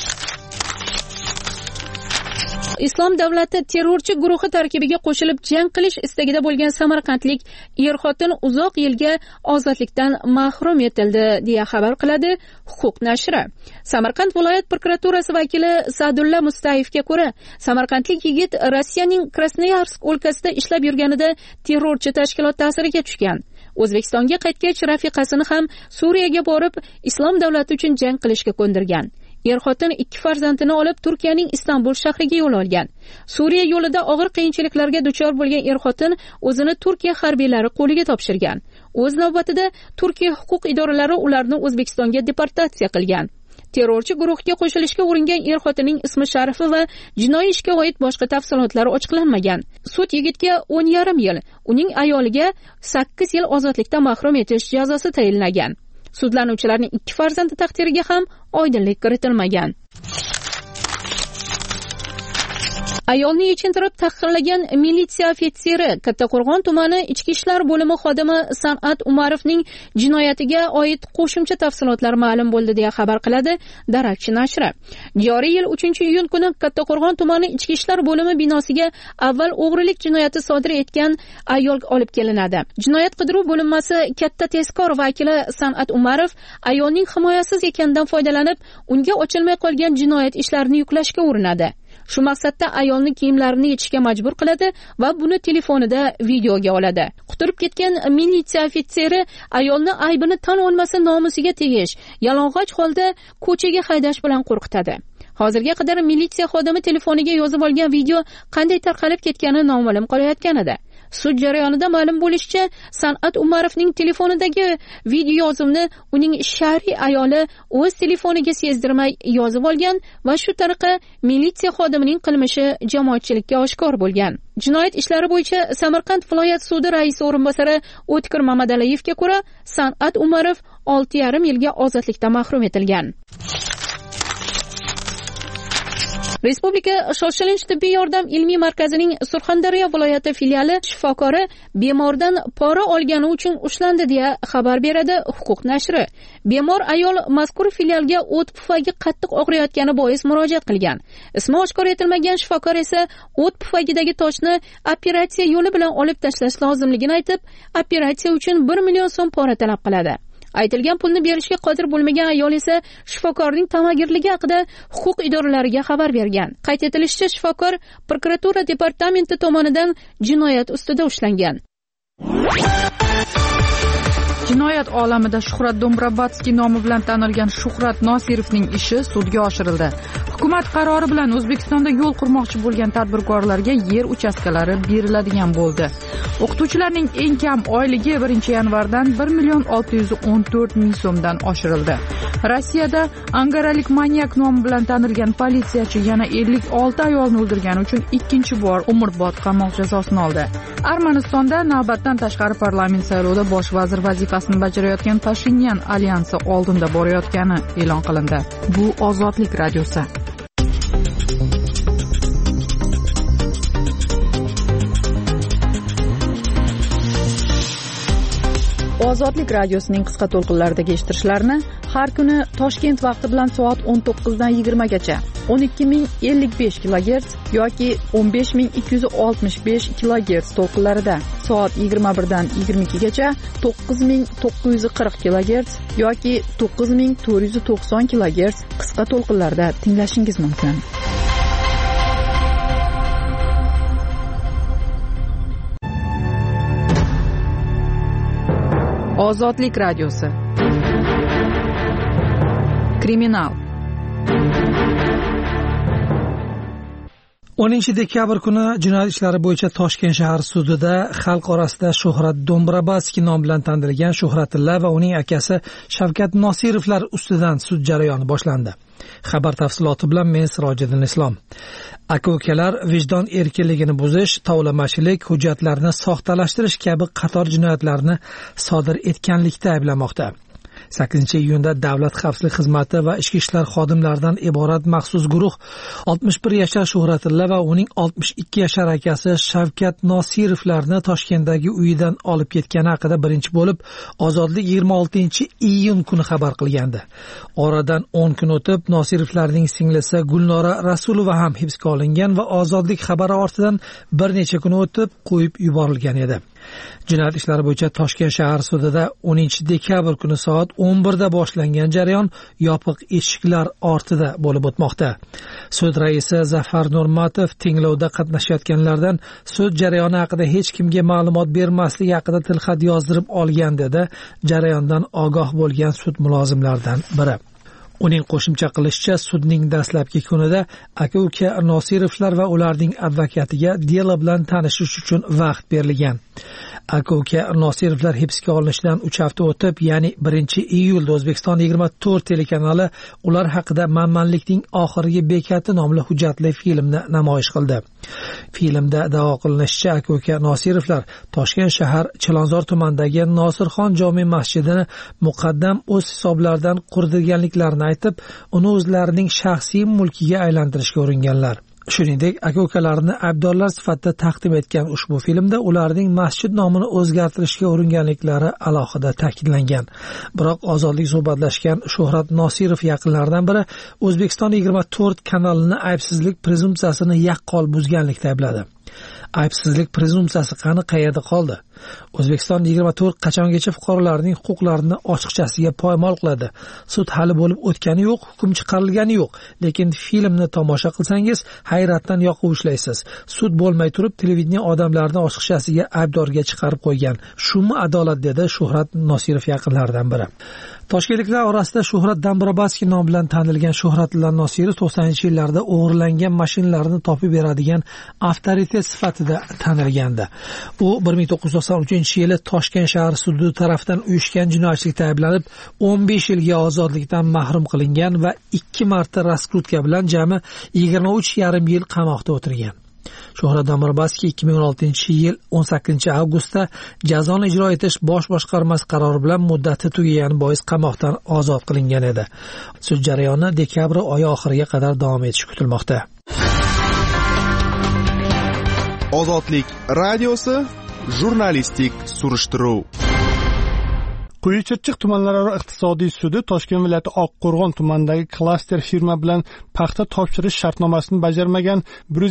Islom davlati terrorchi guruhi tarkibiga qo'shilib jang qilish istagida bo'lgan samarqandlik er-xotin uzoq yilga ozodlikdan mahrum etildi, deya xabar qiladi Huquq nashri. Samarqand viloyat prokuraturasi vakili Sa'dulla Mustayevga ko'ra, samarqandlik yigit Rossiyaning Krasnoyarsk o'lkasida ishlab yurganida terrorchi tashkilot ta'siriga tushgan. O'zbekistonga qaytgach, rafiqasini ham Suriyaga borib, Islom davlati uchun jang qilishga ko'ndirgan. Er-xotin 2 farzandini olib Turkiyaning Istanbul shahriga yo'l olgan. Suriya yo'lida og'ir qiyinchiliklarga duchor bo'lgan er-xotin o'zini Turkiya harbiylari qo'liga topshirgan. O'z navbatida Turkiya huquq idoralari ularni O'zbekistonga deportatsiya qilgan. Terrorchi guruhga qo'shilishga uringan er-xotinning ismi sharifi va jinoiy ishga oid boshqa tafsilotlari ochiqlanmagan. Sud yigitga 10,5 yil, uning ayoliga 8 yil ozodlikdan mahrum etish jazosi tayinlangan. Sudlanuvchilarning 2 farzandi taqdiriga ham oydinlik kiritilmagan. Ayolni yechintirib tahqirlagan militsiya ofitseri Kattaqo'rg'on tumani ichki ishlar bo'limi xodimi San'at Umarovning jinoyatiga oid qo'shimcha tafsilotlar ma'lum bo'ldi, deya xabar qiladi Darakchi nashri. Joriy yil 3-iyun kuni Kattaqo'rg'on tumani ichki ishlar bo'limi binosiga avval o'g'rilik jinoyati sodir etgan ayol olib kelinadi. Jinoyat qidiruv bo'linmasi katta tezkor vakili San'at Umarov ayolning himoyasiz ekanidan foydalanib, unga ochilmay qolgan jinoyat ishlarini yuklashga urinadi. Shu maqsadda ayolning kiyimlarini yechishga majbur qiladi va buni telefonida videoga oladi. Quturib ketgan militsiya ofitseri ayolni aybini tan olmasa nomusiga tegish, yalang'och holda ko'chaga haydash bilan qo'rqitadi. Hozirga qadar militsiya xodimi telefoniga yozib olgan video qanday tarqalib ketgani noma'lum qolayotgan edi. Sud jarayonida ma'lum bo'lishicha, San'at Umarovning telefonidagi video yozuvni uning shariy ayoli o'z telefoniga sezdirmay yozib olgan va shu tariqa militsiya xodimining qilmishi jamoatchilikka oshkor bo'lgan. Jinoyat ishlari bo'yicha Samarqand viloyat sudi raisi o'rinbosari O'tkir Mamataliyevga ko'ra, San'at Umarov 6,5 yilga ozodlikdan mahrum etilgan. Respublika shoshilinch tibbiy yordam ilmiy markazining Surxondaryo viloyati filiali shifokori bemordan pora olgani uchun ushlandi deya xabar beradi Huquq nashri. Bemor ayol mazkur filialga o't pufagi qattiq og'riyotgani bois murojaat qilgan. Ismi oshkor etilmagan shifokor esa o't pufagidagi toshni operatsiya yo'li bilan olib tashlash lozimligini aytib, operatsiya uchun 1 million so'm pora talab qiladi. Aytilgan pulni berishga qodir bo'lmagan ayol esa shifokorning tamagirligi haqida huquq idoralariga xabar bergan. Qayd etilishicha, shifokor prokuratura departamenti tomonidan jinoyat ustida ushlangan. Jinoyat olamida Shuhrat Dombrobodskiy nomi bilan tanilgan Shuhrat Nosirovning ishi sudga oshirildi. Hukumat qarori bilan O'zbekistonda yo'l qurmoqchi bo'lgan tadbirkorlarga yer uchastkalari beriladigan bo'ldi. O'qituvchilarning eng kam oyligi 1-yanvardan 1,614,000 so'mdan oshirildi. Rossiyada angaralik manyak nomi bilan tanilgan politsiyachi yana 56 ayolni o'ldirgani uchun ikkinchi bor umrbod qamoq jazosini oldi. Armanistonda navbatdan tashqari parlament saylovida bosh vazir vazifasini bajarayotgan Pashinyan alyansi oldinda borayotgani e'lon qilindi. Bu Ozodlik radiosi. Ozodlik radiosining qisqa to'lqinlaridagi eshittirishlarni har kuni Toshkent vaqti bilan soat 19 dan 20 gacha 12055 kHz yoki 15265 kHz to'lqinlarida, soat 21 dan 22 gacha 9940 kHz yoki 9490 kHz qisqa to'lqinlarda tinglashingiz mumkin. Ozodlik radiosi. Kriminal. 10 dekabr kuni jinoyat ishlari bo'yicha Toshkent shahar sudida xalq orasida Shuhrat Dombrobodskiy nomi bilan tanilgan Shuhratilla va uning akasi Shavkat Nosirovlar ustidan sud jarayoni boshlandi. Xabar tafsiloti bilan men Sirojiddin Islom. Aka-ukalar vijdon erkinligini buzish, tovlamachilik, hujjatlarni soxtalashtirish kabi qator jinoyatlarni sodir etganlikda ayblanmoqda. 8-iyunda Davlat xavfsizlik xizmati va ichki ishlar xodimlaridan iborat maxsus guruh 61 yashar Shuhratilla va uning 62 yashar akasi Shavkat Nosirovlarni Toshkentdagi uyidan olib ketgani haqida birinchi bo'lib Ozodlik 26-iyun kuni xabar qilgandi. Oradan 10 kun o'tib Nosirovlarning singlisi Gulnora Rasulova ham hibsga olingan va Ozodlik xabari ortidan bir necha kun o'tib qo'yib yuborilgan edi. Jinoyat ishlari bo'yicha Toshkent shahar sudida 10 dekabr kuni soat 11 da boshlangan jarayon yopiq eshiklar ortida bo'lib o'tmoqda. Sud raisi Zafar Nurmatov tinglovda qatnashayotganlardan sud jarayoni haqida hech kimga ma'lumot bermasligi haqida tilxat yozdirib olgan dedi jarayondan ogoh bo'lgan sud mulozimlaridan biri. Uning qo'shimcha qilishicha, sudning dastlabki kunida aka-uka Nosirovlar va ularning advokatiga delo bilan tanishish uchun vaqt berilgan. Aka-uka Nosirovlar hibsga olinishidan 3 hafta o'tib, ya'ni 1-iyulda O'zbekiston 24 telekanali ular haqida Manmanlikning oxirgi bekati nomli hujjatli filmni namoyish qildi. Filmda da'vo qilinishicha, aka-uka Nosirovlar Toshkent shahar Chilonzor tumanidagi Nosirxon jome masjidini muqaddam o'z hisoblaridan qurdirganliklarini aytib, uni o'zlarining shaxsiy mulkiga aylantirishga uringanlar. Shuningdek, aka-ukalarini aybdorlar sifatida taqdim etgan ushbu filmda ularning masjid nomini o'zgartirishga uringanliklari alohida ta'kidlangan. Biroq Ozodlik suhbatlashgan Shuhrat Nosirov yaqinlaridan biri O'zbekiston 24 kanalini aybsizlik prezumsiyasini yaqqol buzganlikda aybladi. Aybsizlik prezumsiyasi qani, qayerda qoldi? O'zbekiston 24 qachongacha fuqarolarning huquqlarini ochiqchasiga poymol qiladi? Sud hali bo'lib o'tgani yo'q, hukm chiqarilgani yo'q, lekin filmni tomosha qilsangiz hayratdan yoqib ushlaysiz. Sud bo'lmay turib televideniya odamlarni ochiqchasiga aybdorga chiqarib qo'ygan. Shumi adolat, dedi Shuhrat Nosirov yaqinlaridan biri. Toshkentliklar orasida Shuhrat Dombrobodskiy nomi bilan tanilgan Shuhratilla Nosirov 90-yillarda o'g'irlangan mashinalarni topib beradigan avtoritet sifatida tanilgandi. U 1993-yili Toshkent shahar sudi tomonidan uyushgan jinoyatchilikda ayblanib 15 yilga ozodlikdan mahrum qilingan va 2 marta raskrutka bilan jami 23,5 yil qamoqda o'tirgan. Shuhrat Dombrobodskiy 2016-yil 18-avgustda jazoni ijro etish bosh boshqarmasi qarori bilan muddati tugagani bois qamoqdan ozod qilingan edi. Sud jarayoni dekabr oyi oxiriga qadar davom etishi kutilmoqda. Ozodlik radiosi jurnalistik surishtiruv. Quyi-Chirchiq tumanlararo iqtisodiy sudi Toshkent viloyati Oqqo'rg'on tumanidagi klaster firma bilan paxta topshirish shartnomasini bajarmagan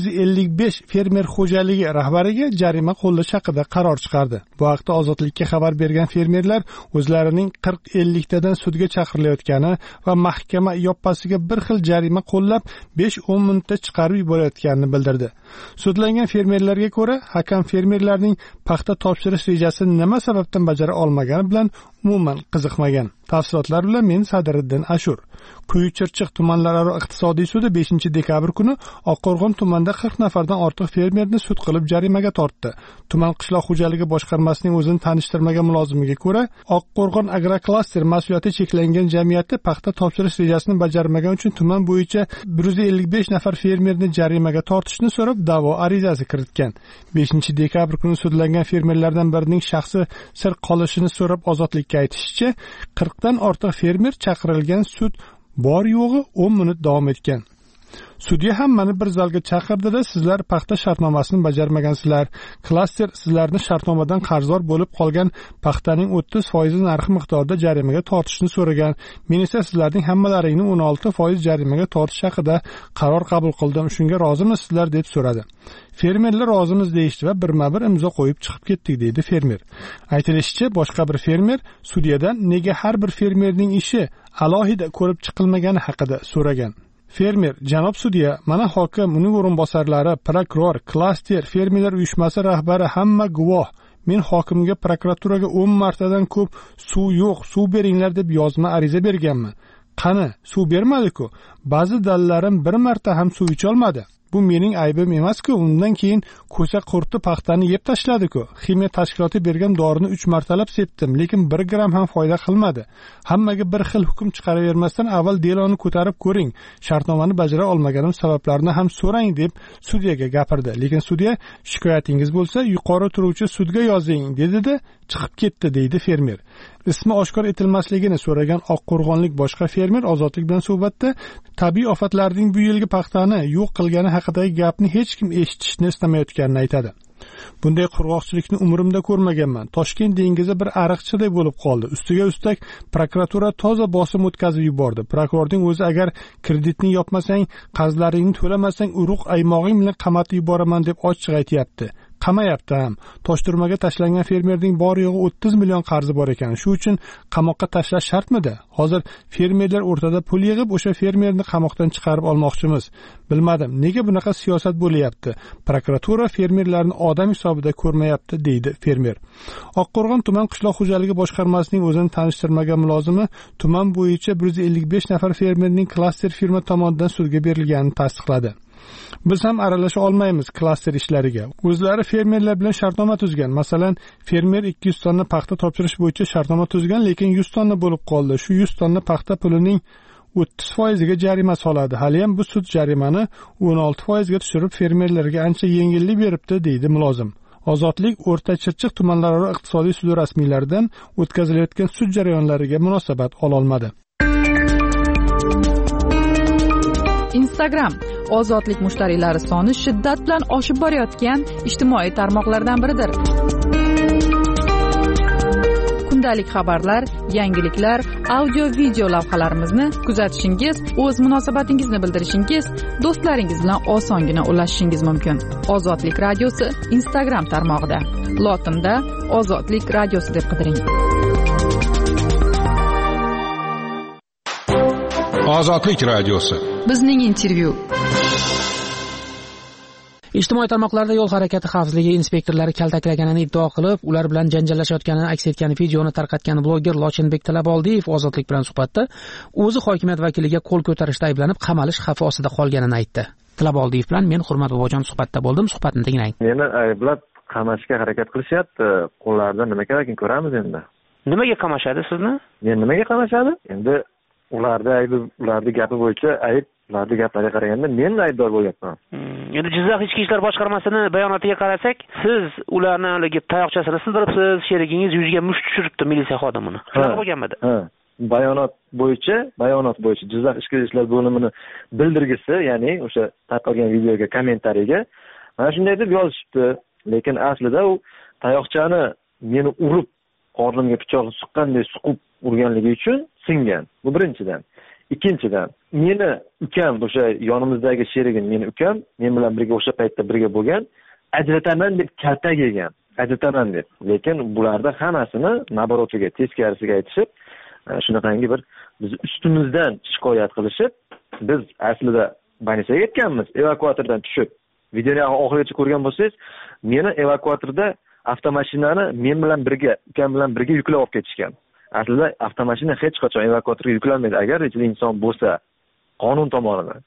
155 fermer xo'jaligi rahbariga jarima qo'llash haqida qaror chiqardi. Bu haqda Ozodlikka xabar bergan fermerlar o'zlarining 40-50 tadan sudga chaqirilayotgani va mahkama yoppasiga bir xil jarima qo'llab 5-10 minutda chiqarib yuborayotganini bildirdi. Sudlangan fermerlarga ko'ra, hakam fermerlarning paxta topshirish rejasini nima sababdan bajara olmagani bilan umuman qiziqmagan. Tafsilotlar bilan men Sadiriddin Ashur. Quyi-Chirchiq tumanlararo iqtisodiy sudi 5-dekabr kuni Oqqo'rg'on tumanida 40 nafardan ortiq fermerni sud qilib jarimaga tortdi. Tuman qishloq xo'jaligi boshqarmasining o'zini tanishtirmagan mulozimiga ko'ra, Oqqo'rg'on agroklaster mas'uliyati cheklangan jamiyati paxta topshirish rejasini bajarmagan uchun tuman bo'yicha 155 nafar fermerni jarimaga tortishni so'rab da'vo arizasi kiritgan. 5-dekabr kuni sudlangan fermerlardan birining shaxsi sir qolishini so'rab Ozodlikka aytishicha, 40 dan ortiq fermer chaqirilgan sud bor yo'g'i 10 minut davom etgan. Sudya hammani bir zalga chaqirdi-da, sizlar paxta shartnomasini bajarmagansizlar. Klaster sizlarni shartnomadan qarzdor bo'lib qolgan paxtaning 30% narxi miqdorida jarimaga tortishni so'ragan. Men esa sizlarning hammalaringni 16% jarimaga tortish haqida qaror qabul qildim. Shunga rozimisizlar deb so'radi. Fermerlar rozimiz deyishdi va birma-bir imzo qo'yib chiqib ketdik deydi fermer. Aytilishicha, boshqa bir fermer sudyadan nega har bir fermerning ishi alohida ko'rib chiqilmagani haqida so'ragan. Fermer: janob sudya, mana hokim, uning o'rinbosarlari, prokuror, klaster fermerlar uyushmasi rahbari hamma guvoh. Men hokimga, prokuraturaga 10 martadan ko'p suv yo'q, suv beringlar deb yozma ariza berganman. Qani, suv bermadi-ku. Ba'zi dalallarim bir marta ham suv icha olmadi. Bu mening aybim emas-ku. Undan keyin ko'sa qurti paxtani yeb tashladi-ku. Ximiya tashkiloti bergan dorini 3 martalab sepdim, lekin 1 gram ham foyda qilmadi. Hammaga bir xil hukm chiqaravermasdan avval deloni ko'tarib ko'ring. Shartnomani bajara olmaganim sabablarini ham so'rang deb sudyaga gapirdi. Lekin sudya, shikoyatingiz bo'lsa, yuqori turuvchi sudga yozing dedi-da, chiqib ketdi deydi fermer. Ismi oshkor etilmasligini so'ragan Oqqo'rg'onlik boshqa fermer Ozodlik bilan suhbatda tabiiy ofatlarning bu yilgi paxtani yo'q qilgani haqidagi gapni hech kim eshitishni istamayotganini aytadi. Bunday qurg'oqchilikni umrimda ko'rmaganman. Toshkent dengizi bir ariqchiday bo'lib qoldi. Ustiga ustak prokuratura toza bosim o'tkazib yubordi. Prokurorning o'zi agar kreditni yopmasang, qarzlaringni to'lamasang, urug' aymog'ing bilan qamatib yuboraman deb ochiq aytayapti. Qamayapti ham. Toshturmaga tashlangan fermerning bor yo'g'i 30 million qarzi bor ekan. Shu uchun qamoqqa tashlash shartmidi? Hozir fermerlar o'rtada pul yig'ib o'sha fermerni qamoqdan chiqarib olmoqchimiz. Bilmadim, nega bunaqa siyosat bo'lyapti? Prokuratura fermerlarni odam hisobida ko'rmayapti, deydi fermer. Oqqo'rg'on tuman qishloq xo'jaligi boshqarmasining o'zini tanishtirmagan mulozimi tuman bo'yicha 155 nafar fermerning klaster firma tomonidan sudga berilganini tasdiqladi. Biz ham aralasha olmaymiz klaster ishlariga. O'zlari fermerlar bilan shartnoma tuzgan. Masalan, fermer 200 tonna paxta topshirish bo'yicha shartnoma tuzgan, lekin 100 tonna bo'lib qoldi. Shu 100 tonna paxta pulining 30% ga jarima soladi. Hali ham bu sud jarimani 16% ga tushirib fermerlarga ancha yengillik beribdi, deydi mulozim. Ozodlik O'rta Chirchiq tumanlararo iqtisodiy sudi rasmiylaridan o'tkazilayotgan sud jarayonlariga munosabat ololmadi. Instagram Ozodlik mushtariylari soni shiddat bilan oshib borayotgan ijtimoiy tarmoqlardan biridir. Kundalik xabarlar, yangiliklar, audio-video lavhalarimizni kuzatishingiz, o'z munosabatingizni bildirishingiz, do'stlaringiz bilan osongina ulashishingiz mumkin. Ozodlik radiosi Instagram tarmog'ida. Lotinda Ozodlik radiosi deb qidiring. Ozodlik radiosi. Bizning intervyu. Ijtimoiy tarmoqlarda yo'l harakati xavfsizligi inspektorlari kaltaklaganini iddao qilib, ular bilan janjallashayotganini aks etgan videoni tarqatgan bloger Lochinbek Talaboldiyev Ozodlik bilan suhbatda o'zi hokimiyat vakiliga qo'l ko'tarishda ayblanib, qamalish xavfi ostida qolganini aytdi. Talaboldiyev bilan men Hurmat bobojon suhbatda bo'ldim. Suhbatni tinglang. Meni ayblab qamashga harakat qilishyapti. Qo'llarida nima kerakini ko'ramiz endi. Nimaga qamashadi sizni? Nimaga qamashadi? Endi ularning gapi bo'yicha ayb, ularning gaplariga qaraganda men aybdor bo'lyapman. Endi Jizzax ichki ishlar boshqarmasining bayonotiga qarasak, siz ularni haligi tayoqchasini sindiribsiz, sherigingiz yuziga musht tushiribdi militsiya xodimini. Shunaqa bo'lganmidi? Bayonot bo'yicha Jizzax ichki ishlar bo'limini bildirgisi, ya'ni o'sha tarqalgan videoga kommentariyga mana shunday deb yozishibdi. Lekin aslida u tayoqchani meni urib, qornimga pichoqni suqqanday suqib urganligi uchun singan. Bu birinchidan. Ikkinchidan, meni ukam, o'sha yonimizdagi sherigim, meni ukam, men bilan birga o'sha paytda birga bo'lgan, ajrataman deb kaltak yegan. Ajrataman deb. Lekin bularda hammasini naborotiga, teskarisiga aytishib, shunaqangi bir biz ustimizdan shikoyat qilishib, biz aslida больницаga ketganmiz, evakuatordan tushib. Videoni oxirigacha ko'rgan bo'lsangiz, meni evakuatorda avtomashinani men bilan birga, ukam bilan birga yuklab olib ketishgan. Aslida avtomashina hech qachon evakuatorga yuklanmaydi agar ichida inson bo'lsa, qonun tomonidan.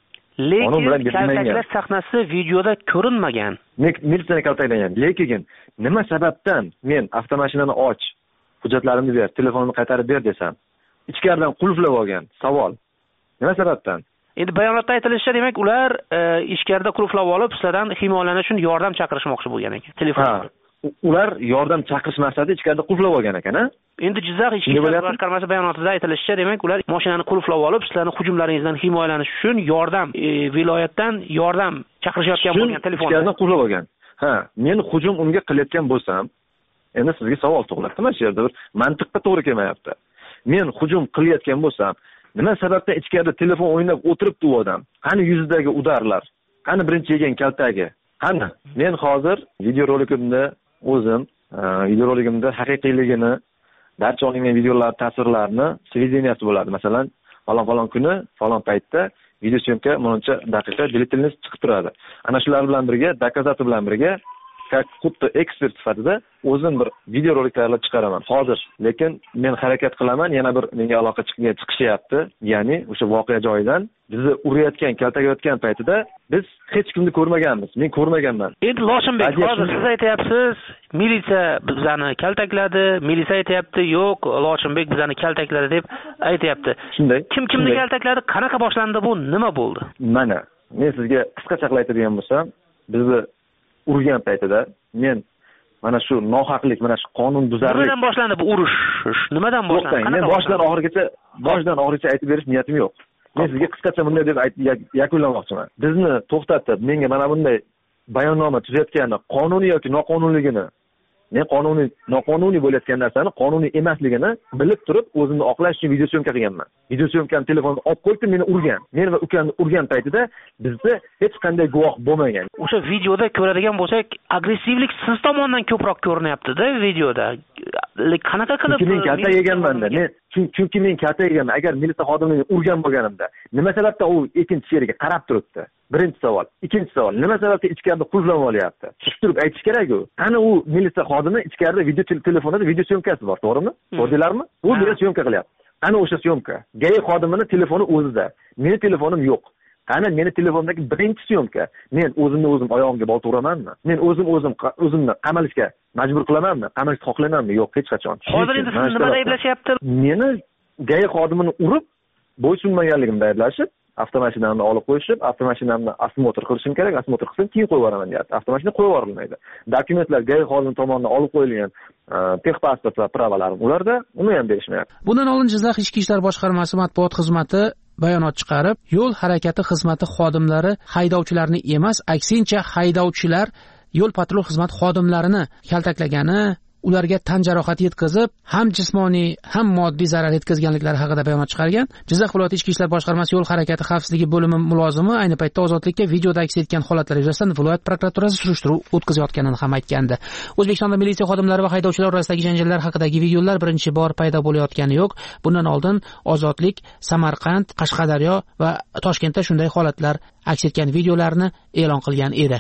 Lekin kaltaklash sahnasi videoda ko'rinmagan. Militsiyani kaltaklagan. Lekin nima sababdan men avtomashinani och, hujjatlarimni ber, telefonimni qaytarib ber desam, ichkaridan qulflab olgan. Savol. Nima sababdan? Endi bayonotda aytilishicha, demak, ular ichkarida qulflab olib, sizlardan himoyalanish uchun yordam chaqirishmoqchi bo'lgan ekan. Telefon. Ular yordam chaqirish maqsadida ichkarida qulflab olgan ekan, Endi Jizzax Ichki ishlar boshqarmasi bayonotida aytilishicha, demak, ular mashinani qulflab olib, sizlarning hujumlaringizdan himoyalanish uchun yordam, viloyatdan yordam chaqirishayotgan bo'lgan telefonda. Ichkaridan qulflab olgan. Men hujum unga qilayotgan bo'lsam, endi sizga savol tug'iladi. Mana shu yerda bir mantiqqa to'g'ri kelmayapti. Men hujum qilayotgan bo'lsam, nima sababdan ichkarida telefon o'ynab o'tiribdi u odam? Qani yuzidagi udarlar? Qani birinchi yegan kaltagi? Qani? Men hozir videorolikimda o'zim videorolikimda haqiqiyligini, barcha olingan videolar, tasvirlarni svedeniasi bo'ladi. Masalan, falon kuni, falon paytda videosyomka buncha daqiqa deletilnis chiqib turadi. Ana shular bilan birga, dokazati bilan birga, xuddi ekspert sifatida o'zim bir videorolik tayyorlab chiqaraman hozir. Lekin men harakat qilaman, yana bir menga aloqa chiqishyapti. Ya'ni o'sha voqea joyidan bizni urayotgan, kaltakayotgan paytida biz hech kimni ko'rmaganmiz. Men ko'rmaganman. Endi Loshinbek, hozir siz aytayapsiz, militsiya bizani kaltakladi, militsiya aytayapti, yo'q, Loshinbek bizani kaltakladi deb aytayapti. Shunday. Kimni kaltakladi? Qanaqa boshlandi bu? Nima bo'ldi? Mana, men sizga qisqacha aytadigan bo'lsam, bizni urgan paytida men mana shu nohaqlik, mana shu qonun buzarlik. Nimadan boshlandi bu urush? Nimadan boshlandi? Men boshidan oxirigacha aytib berish niyatim yo'q. Men sizga qisqacha bunday deb yakunlamoqchiman. Bizni to'xtatib, menga mana bunday bayonnoma tuzayotgani qonuniy yoki noqonuniyligini, men noqonuniy bo'layotgan narsani qonuniy emasligini bilib turib, o'zimni oqlash uchun videosyomka qilganman. Videosyomkani telefonga olib qo'yib, meni urgan. Men va ukamni urgan paytida bizda hech qanday guvoh bo'lmagan. O'sha videoda ko'radigan bo'lsak, agressivlik siz tomonidan ko'proq ko'rinyapti-da videoda. Qanaqa qilib men kalta yeganman-da. Chunki men kalta yeganman. Agar militsiya xodimini urgan bo'lganimda, nima sababdan u ikkinchi sheriga qarab turibdi? Birinchi savol. Ikkinchi savol, nima sababdan ichkarida qulflab olyapti? Chiqib turib aytish kerak-ku. Qani u militsiya xodimi ichkarida video telefonida video syomkasi bor, to'g'rimi? Ko'rdinglarmi? U bir syomka qilyapti. Qani o'sha syomka? Gay xodimini telefoni o'zida. Meni telefonim yo'q. Qani meni telefonimdagi birinchi syomka? Men o'zimni oyog'imga bolta uramanmi? Men o'zimni qamalishga majbur qilamanmi? Qamalishni xohlaymanmi? Yo'q, hech qachon. Hozir endi sizni nimada ayblashyapti? Meni gay xodimini urib, bo'ysunmaganligimda ayblashib, avtomashinamni olib qo'yishib, avtomashinamni osmotor qilishim kerak, osmotor qilsam keyin qo'yib yuboraman deyapti. Avtomashina qo'yib yuborilmaydi. Dokumentlar gay xodim tomonidan olib qo'yilgan, texpasport va pravalarim ularda, uni ham berishmayapti. Bundan oldin Jizzax Ichki ishlar boshqarmasi matbuot xizmati bayonot chiqarib, yo'l harakati xizmati xodimlari haydovchilarni emas, aksincha haydovchilar yo'l patrul xizmat xodimlarini kaltaklagani, ularga tan jarohati yetkazib, ham jismoniy, ham moddiy zarar yetkazganliklari haqida bayonot chiqargan. Jizzax viloyati Ichki ishlar boshqarmasi yo'l harakati xavfsizligi bo'limi mulozimi ayni paytda Ozodlikka videoda aks etgan holatlar yuzasidan viloyat prokuraturasi surishtiruv o'tkazayotganini ham aytgandi. O'zbekistonda militsiya xodimlari va haydovchilar orasidagi janjallar haqidagi videolar birinchi bor paydo bo'layotgani yo'q. Bundan oldin Ozodlik, Samarqand, Qashqadaryo va Toshkentda shunday holatlar aks etgan videolarni e'lon qilgan edi.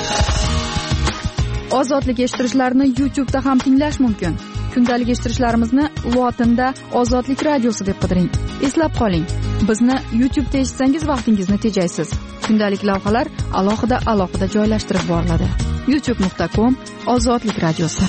Ozodlik eshittirishlarini YouTube'da ham tinglash mumkin. Kundalik eshittirishlarimizni lotinda Ozodlik radiosi deb qidiring. Eslab qoling, bizni YouTube'da eshitsangiz vaqtingizni tejaysiz. Kundalik lavhalar alohida joylashtirib boriladi. youtube.com/Ozodlik radiosi.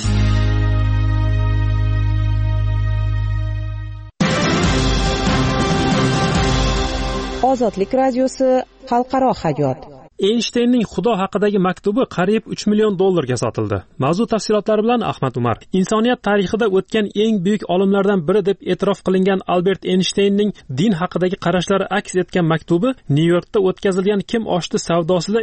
Ozodlik radiosi xalqaro hayot. Eynshteynning Xudo haqidagi maktubi qariyb 3 million dollarga sotildi. Mavzu tafsilotlari bilan Ahmad Umar. Insoniyat tarixida o'tgan eng buyuk olimlardan biri deb e'tirof qilingan Albert Eynshteynning din haqidagi qarashlari aks etgan maktubi Nyu-Yorkda o'tkazilgan kim oshdi savdosida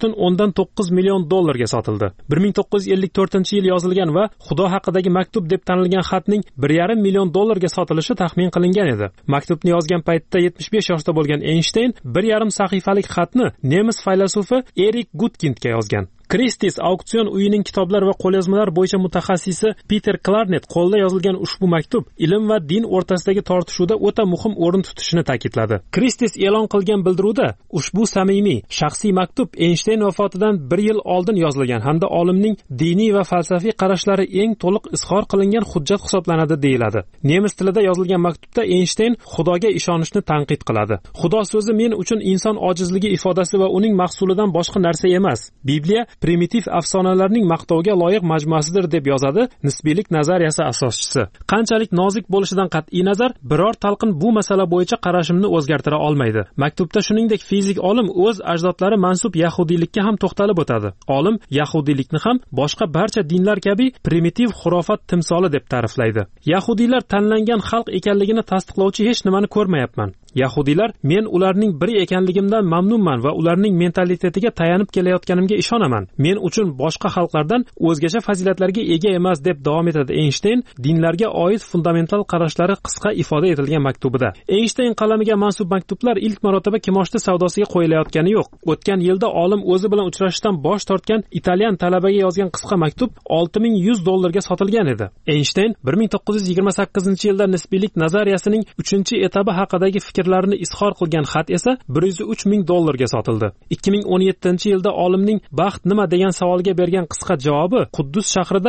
2.9 million dollarga sotildi. 1954-yil yozilgan va Xudo haqidagi maktub deb tanilgan xatning 1.5 million dollarga sotilishi taxmin qilingan edi. Maktubni yozgan paytda 75 yoshda bo'lgan Eynshteyn 1.5 sahifalik xatni nemis faylasufi Erik Gutkindga yozgan. Christie's auksion uyining kitoblar va qo'lyozmalar bo'yicha mutaxassisi Peter Klarnet qo'lda yozilgan ushbu maktub ilm va din o'rtasidagi tortishuvda o'ta muhim o'rin tutishini ta'kidladi. Christie's e'lon qilgan bildiruvda ushbu samimiy, shaxsiy maktub Eynshteyn vafotidan 1 yil oldin yozilgan hamda olimning diniy va falsafiy qarashlari eng to'liq izhor qilingan hujjat hisoblanadi deyiladi. Nemis tilida yozilgan maktubda Eynshteyn Xudoga ishonishni tanqid qiladi. Xudo so'zi men uchun inson ojizligi ifodasi va uning mahsulidan boshqa narsa emas. Bibliya primitiv afsonalarning maqtovga loyiq majmuasidir deb yozadi nisbiylik nazariyasi asoschisi. Qanchalik nozik bo'lishidan qat'iy nazar, biror talqin bu masala bo'yicha qarashimni o'zgartira olmaydi. Maktubda shuningdek fizik olim o'z ajdodlari mansub yahudiylikka ham to'xtalib o'tadi. Olim yahudiylikni ham boshqa barcha dinlar kabi primitiv xurofot timsoli deb ta'riflaydi. Yahudiylar tanlangan xalq ekanligini tasdiqlovchi hech nimani ko'rmayapman. Yahudiylar men ularning biri ekanligimdan mamnunman va ularning mentalitetiga tayanib kelayotganimga ishonaman. Men uchun boshqa xalqlardan o'zgacha fazilatlarga ega emas deb davom etadi Eynshteyn dinlarga oid fundamental qarashlari qisqa ifoda etilgan maktubida. Eynshteyn qalamiga mansub maktublar ilk marotaba kimoshdi savdosiga qo'yilayotgani yo'q. O'tgan yilda olim o'zi bilan uchrashishdan bosh tortgan italyan talabaga yozgan qisqa maktub 6100 dollarga sotilgan edi. Eynshteyn 1928-yilda nisbiylik nazariyasining 3-etabi haqidagi fikrlarini izhor qilgan xat esa 103 ming dollarga sotildi. 2017-yilda olimning baxt nima degan savoliga bergan qisqa javobi Quddus shahrida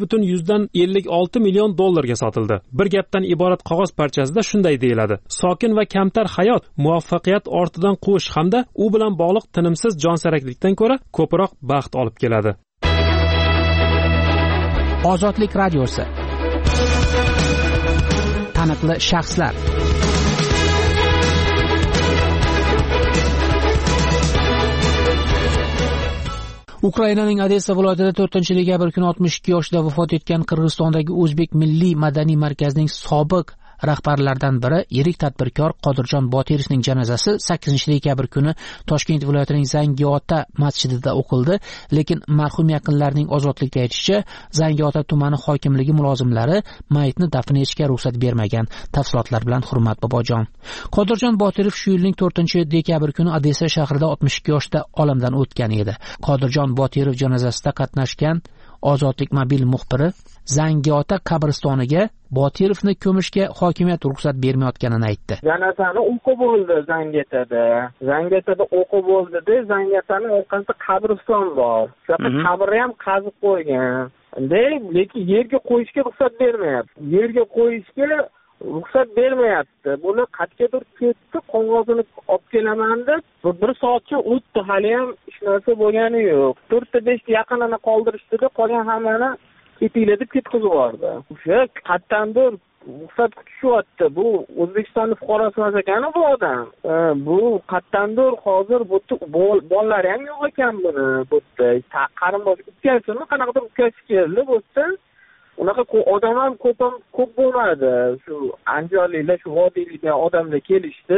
1.56 million dollarga sotildi. Bir gapdan iborat qog'oz parchasida shunday deyiladi: sokin va kamtar hayot muvaffaqiyat ortidan quvish hamda u bilan bog'liq tinimsiz jonsaraklikdan ko'ra ko'proq baxt olib keladi. Ozodlik radiosi. Taniqli shaxslar. Ukrainaning Odessa viloyatida 4-dekabr kuni 62 yoshida vafot etgan Qirg'izistondagi O'zbek milliy madaniy markazining sobiq rahbarlaridan biri yirik tadbirkor Qodirjon Botirovning janozasi 8-dekabr kuni Toshkent viloyatining Zangiota masjidida o'qildi, lekin marhum yaqinlarining ozodlikda aytishicha, Zangiota tumani hokimligi mulozimlari mayitni dafn etishga ruxsat bermagan. Tafsilotlar bilan Hurmat Bobojon. Qodirjon Botirov shu yilning 4-dekabr kuni Odessa shahrida 62 yoshda olamdan o'tgan edi. Qodirjon Botirov janozasida qatnashgan Ozodlik mobil muxbiri Zangiota qabristoniga Botirovni ko'mishga hokimiyat ruxsat bermayotganini aytdi. Janozani o'qib bo'ldi Zangiotada. Zangiotada o'qib bo'ldi-da, Zangiotani orqasida qabriston bor. Shunaqa qabrni ham qazib qo'ygan. Lekin yerga qo'yishga ruxsat bermayapti. Yerga qo'yishga ruxsat bermayapti. Buni qat'iyadir ketdi, qog'ozini olib kelaman deb 1 soatcha o'tdi, hali ham hech narsa bo'lgani yo'q. 4-5 yaqinini qoldirishdi-da, qolgan hammani ketinglar deb ketkizib yubordi. O'sha qattandir ruxsat kutishyapti. Bu O'zbekistonning fuqarosi emas ekan bu odam. Bu qattandir hozir bolalari ham yo'q ekan buni. Bu qarindosh ukasimi, qanaqadir ukasi keldi bo'lsa, unaqa odam ham ko'p bo'lmadi. Shu andijonliklar, shu vodiyliklar odamlar kelishdi.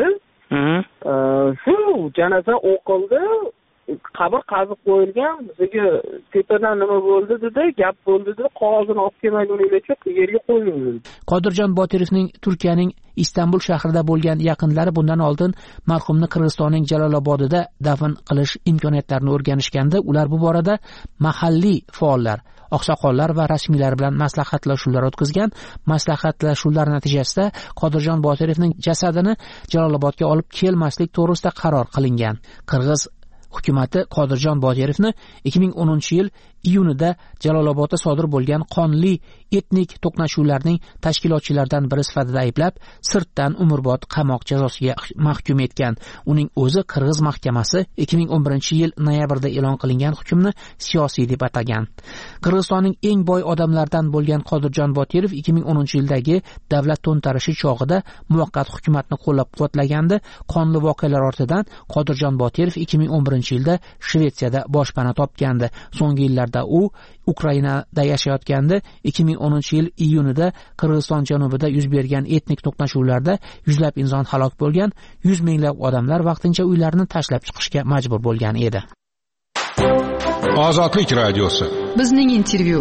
Shu janoza o'qildi, qabr qazib qo'yilgan, bizga tepadan nima bo'ldi dedi, gap bo'ldi dedi, qog'ozini olib kelmaguninglarcha yerga qo'ying. Qodirjon Botirovning Turkiyaning Istanbul shahrida bo'lgan yaqinlari bundan oldin marhumni Qirg'izistonning Jalolobodida dafn qilish imkoniyatlarini o'rganishganda, ular bu borada mahalliy faollar, oqsoqollar va rasmiylar bilan maslahatlashuvlar o'tkazgan. Maslahatlashuvlar natijasida Qodirjon Botirovning jasadini Jalolobodga olib kelmaslik to'g'risida qaror qilingan. Qirg'iz hukumati Qodirjon Botirovni 2010-yil iyunida Jalolobodda sodir bo'lgan qonli etnik to'qnashuvlarning tashkilotchilaridan biri sifatida ayblab, sirtdan umrbod qamoq jazosiga mahkum etgan. Uning o'zi Qirg'iz mahkamasi 2011-yil noyabrda e'lon qilingan hukmni siyosiy deb atagan. Qirg'izistonning eng boy odamlaridan bo'lgan Qodirjon Botirov 2010-yildagi davlat to'ntarishi chog'ida muvaqqat hukumatni qo'llab-quvvatlagandi. Qonli voqealar ortidan Qodirjon Botirov 2011-yilda Shvetsiyada boshpana topgandi. So'nggi yillarda u Ukrainada yashayotgandi. 2010-yil iyunida Qirg'iziston janubida yuz bergan etnik to'qnashuvlarda yuzlab inson halok bo'lgan, 100 minglab odamlar vaqtincha uylarini tashlab chiqishga majbur bo'lgan edi. Ozodlik radiosi. Bizning intervyu.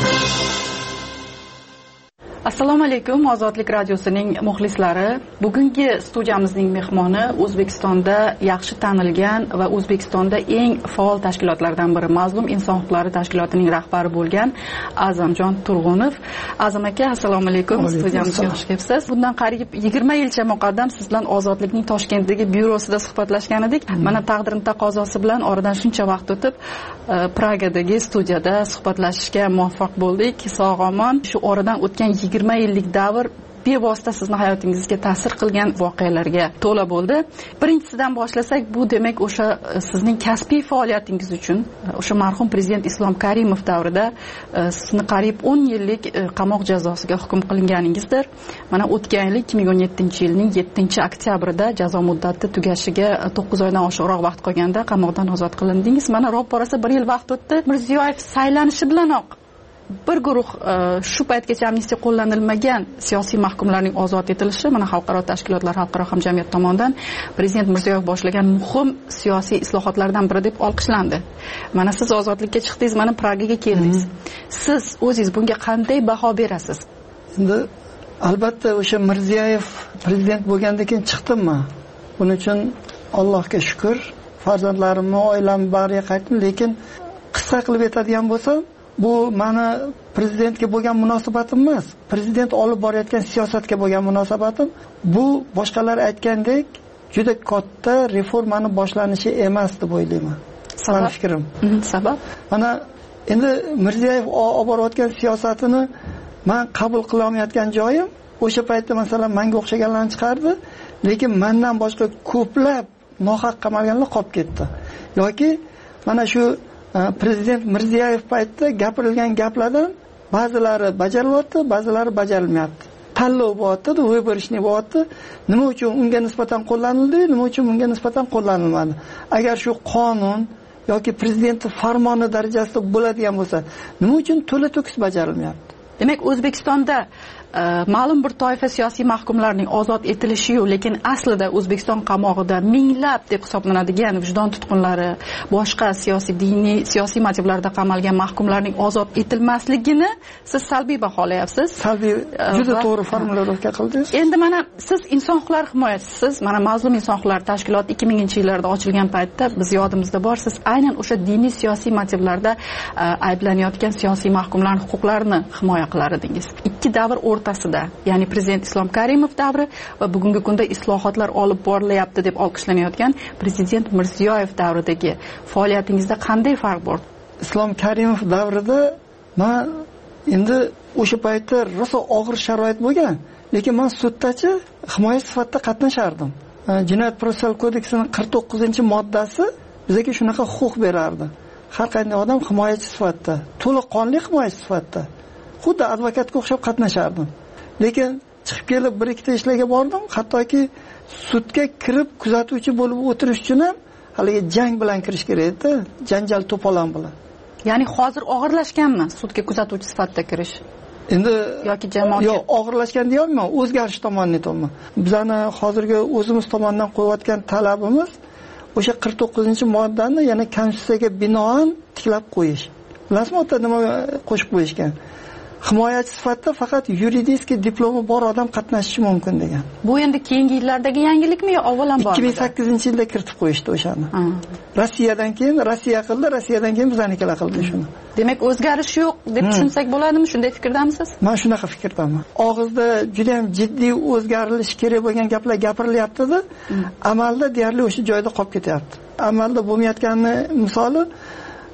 Assalomu alaykum, Ozodlik radiosining muxlislari. Bugungi studiyamizning mehmoni O'zbekistonda yaxshi tanilgan va O'zbekistonda eng faol tashkilotlardan biri, Mazlum inson huquqlari tashkilotining rahbari bo'lgan A'zamjon Turg'unov. A'zam aka, assalomu alaykum. Studiyamizga xush kelibsiz. Bundan qariyb 20 yilcha muqaddam siz bilan Ozodlikning Toshkentdagi byurosida suhbatlashgan edik. Mana taqdiring taqozosi bilan oradan shuncha vaqt o'tib Pragadagi studiyada suhbatlashishga muvaffaq bo'ldik. Sog'-omon. Shu oradan o'tgan 20 yillik davr bevosita sizni hayotingizga ta'sir qilgan voqealarga to'la bo'ldi. Birinchisidan boshlasak, bu demak o'sha sizning kasbiy faoliyatingiz uchun o'sha marhum prezident Islom Karimov davrida sizni qariyb 10 yillik qamoq jazosiga hukm qilinganingizdir. Mana o'tgan yil 2017-yilning 7-oktyabrida jazo muddati tugashiga 9 oydan oshiqroq vaqt qolganda qamoqdan ozod qilindingiz. Mana ro'parasi 1 yil vaqt o'tdi. Mirziyoyev saylanishi bilanoq bir guruh shu paytgacha amnistiya qo'llanilmagan siyosiy mahkumlarning ozod etilishi mana xalqaro tashkilotlar, xalqaro hamjamiyat tomonidan prezident Mirziyoyev boshlagan muhim siyosiy islohotlardan biri deb olqishlandi. Mana siz ozodlikka chiqdingiz, mana Pragaga keldingiz. Siz o'zingiz bunga qanday baho berasiz? Endi albatta o'sha Mirziyoyev prezident bo'lgandan keyin chiqdimmi? Buning uchun Allohga shukr, farzandlarimni, oilamni bag'riga qaytdim, lekin qisqa qilib aytadigan bo'lsam, bu meni prezidentga bo'lgan munosabatim emas, prezident olib borayotgan siyosatga bo'lgan munosabatim. Bu boshqalar aytgandek juda katta reformani boshlanishi emas deb o'ylayman. Meni fikrim. Sabab? Mana endi Mirziyoyev olib borayotgan siyosatini men qabul qila olmayotgan joyim, o'sha paytda masalan menga o'xshaganlarni chiqardi, lekin mendan boshqa ko'plab nohaq qamalganlar qolib ketdi. Yoki mana shu prezident Mirziyoyev paytida gapirilgan gaplardan ba'zilari bajarilyapti, ba'zilari bajarilmayapti. Tanlov bo'lyapti, vыборочный bo'lyapti. Nima uchun unga nisbatan qo'llanildi, nima uchun unga nisbatan qo'llanilmadi? Agar shu qonun yoki prezident farmoni darajasida bo'ladigan bo'lsa, nima uchun to'la to'kis bajarilmayapti? Demak, O'zbekistonda ma'lum bir toifa siyosiy mahkumlarning ozod etilishi-yu, lekin aslida O'zbekiston qamog'ida minglab deb hisoblanadigan vijdon tutqunlari, boshqa siyosiy, diniy, siyosiy motivlarda qamalgan mahkumlarning ozod etilmasligini siz salbiy baholayapsiz. Salbiy, juda to'g'ri formulировка qildingiz. Endi mana siz inson huquqlari himoyachisiz. Mana Mazlum inson huquqlari tashkiloti 2000-yillarda ochilgan paytda biz yodimizda bor, siz aynan o'sha diniy siyosiy motivlarda ayblanayotgan siyosiy mahkumlarning huquqlarini himoya qilar edingiz. Ikki davr o'rtasida, ya'ni prezident Islom Karimov davri va bugungi kunda islohotlar olib borilyapti deb olqishlanayotgan prezident Mirziyoyev davridagi faoliyatingizda qanday farq bor? Islom Karimov davrida men endi o'sha paytda rosa og'ir sharoit bo'lgan, lekin men suddachi himoya sifatida qatnashardim. Jinoyat protsessual kodeksining 49-moddasi bizga shunaqa huquq berardi. Har qanday odam himoyachi sifatida, to'laqonli himoyachi sifatida, xuddi advokatga o'xshab qatnashardim. Lekin chiqib kelib bir ikkita ishlarga bordim, hattoki sudga kirib kuzatuvchi bo'lib o'tirish uchun ham haligi jang bilan kirish kerak edi, janjal to'polon bilan. Ya'ni hozir og'irlashganmi sudga kuzatuvchi sifatida kirish? Endi yoki jamoat yo'q, og'irlashgan deyolmayman, o'zgarish tomonidan aytayman. Bizani hozirgi o'zimiz tomonidan qo'yayotgan talabimiz o'sha 49-moddani yana konstitutsiyaga binoan tiklab qo'yish. Bilasizmi, o'ta nima qo'shib qo'yishgan? Himoyachi sifatida faqat yuridik diplomi bor odam qatnashishi mumkin degan. Bu endi keyingi yillardagi yangilikmi yo avvalan bor? 2008-yilda kiritib qo'yishdi o'shani. Rossiyadan keyin Rossiya qildi, Rossiyadan keyin bizanikilar qildi shuni. Demak, o'zgarish yo'q deb tushunsak bo'ladimi? Shunday fikrdamisiz? Men shunaqa fikrdaman. Og'izda juda ham jiddiy o'zgarilish kerak bo'lgan gaplar gapirilyapti-da, amalda deyarli o'sha joyda qolib ketyapti. Amalda bo'lmayotgani misoli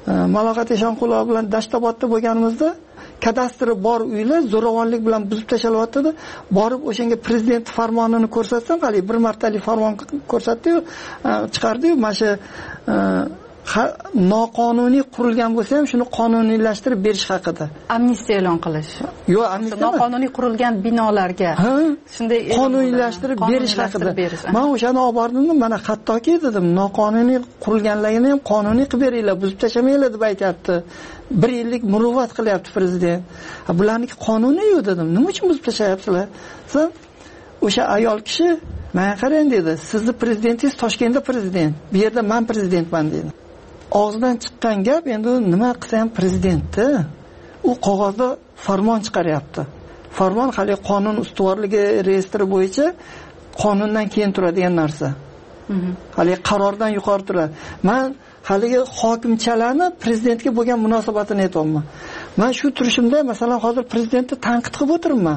Maloqat Eshonqulov bilan Dashtobodda bo'lganimizda kadastri bor uylar zo'ravonlik bilan buzib tashalyapti. Borib o'shanga prezident farmonini ko'rsatsam, hali bir martalik farmon ko'rsatdi-yu, chiqardi-yu, mana shu noqonuniy qurilgan bo'lsa ham shuni qonuniylashtirib berish haqida. Amnistiya e'lon qilish. Yo'q, amnistiya noqonuniy qurilgan binolarga shunday qonuniylashtirib berish haqida. Men o'shani olib bordim, mana hattoki dedim, noqonuniy qurilganligini ham qonuniy qilib beringlar, buzib tashamanglar deb aytayapti. 1 yillik muruvvat qilyapti prezident. Bularniki qonuniy-yu dedim. Nima uchun buzib tashayapsizlar? O'sha ayol kishi "Men qarang" dedi. "Sizni prezidentingiz Toshkentda prezident, bu yerda men prezidentman" dedi. Og'zidan chiqqan gap endi nima qilsa ham prezidentda. U qog'ozda farmon chiqaryapti. Farmon hali qonun ustuvorligi reyestri bo'yicha qonundan keyin turadigan narsa. Hali qarordan yuqori turadi. Men haligi hokimchalarni prezidentga bo'lgan munosabatini aytayapman. Men shu turishimda masalan hozir prezidentni tanqid qilib o'tiribman.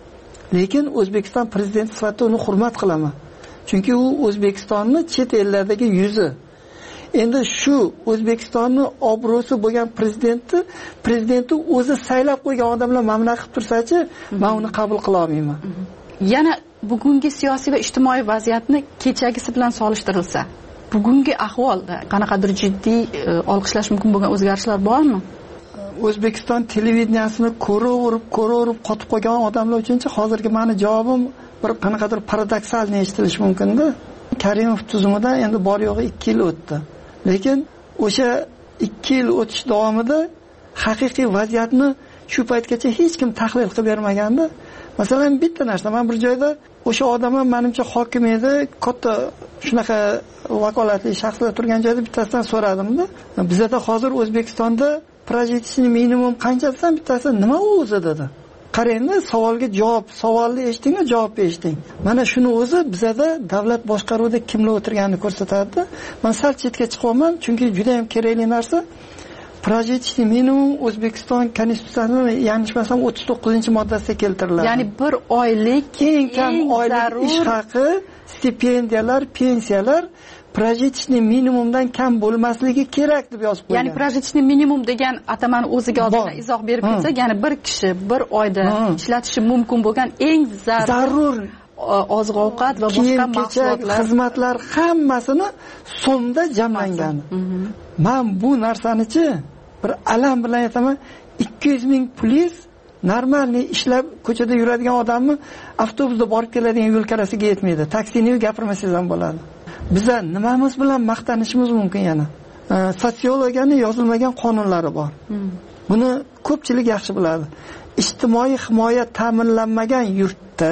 Lekin O'zbekiston prezidenti sifatida uni hurmat qilaman. Chunki u O'zbekistonni chet ellardagi yuzi. Endi shu O'zbekistonni obro'si bo'lgan prezidenti o'zi saylab qo'ygan odamlar mamna qilib tursa-chi, men uni qabul qila olmayman. Yana bugungi siyosiy va ijtimoiy vaziyatni kechagisi bilan solishtirilsa, bugungi ahvolda qanaqadir jiddiy olqishlash mumkin bo'lgan o'zgarishlar bormi? O'zbekiston televideniyasini ko'raverib qotib qolgan odamlar uchunchi hozirgi meni javobim bir qanaqadir paradoksal eshitilishi mumkin-da. Karimov tuzumida endi bor yo'g'i 2 yil o'tdi. Lekin o'sha 2 yil o'tish davomida haqiqiy vaziyatni shu paytgacha hech kim tahlil qilib bermaganda. Masalan, bitta narsa, men bir joyda o'sha odam ham menimcha hokim edi, katta shunaqa vakolatli shaxslar turgan joyda bittasidan so'radim-da. Bizda hozir O'zbekistonda prajitishni minimum qancha desam, bittasi nima u o'zi dedi. Qarangda, savolga javob, savolni eshiting, javob eshiting. Mana shuni o'zi bizda davlat boshqaruvida kimlar o'tirganini ko'rsatadi. Men sal chetga chiqaman, chunki juda ham kerakli narsa. Prajitishni minimum O'zbekiston konstitutsiyasining yanglishmasam 39-moddasida keltiriladi. Ya'ni bir oylik eng kam oylik ish haqi, stipendiyalar, pensiyalar prajitishni minimumdan kam bo'lmasligi kerak deb yozib qo'ygan. Ya'ni prajitishni minimum degan atamani o'ziga oldindan izoh berib ketsak, ya'ni bir kishi bir oyda ishlatishi mumkin bo'lgan eng zarur oziq-ovqat va boshqa mahsulotlar, xizmatlar hammasini so'mda jamlangan. Men bu narsani-chi bir alam bilan aytaman, 200 ming puliz normalniy ishlab ko'chada yuradigan odamni avtobusda borib keladigan yo'l karasiga yetmaydi. Taksini gapirmasangiz ham bo'ladi. Bizlar nimamiz bilan maqtanishimiz mumkin yana? Sotsiologiyaning yozilmagan qonunlari bor. Buni ko'pchilik yaxshi biladi. Ijtimoiy himoya ta'minlanmagan yurtda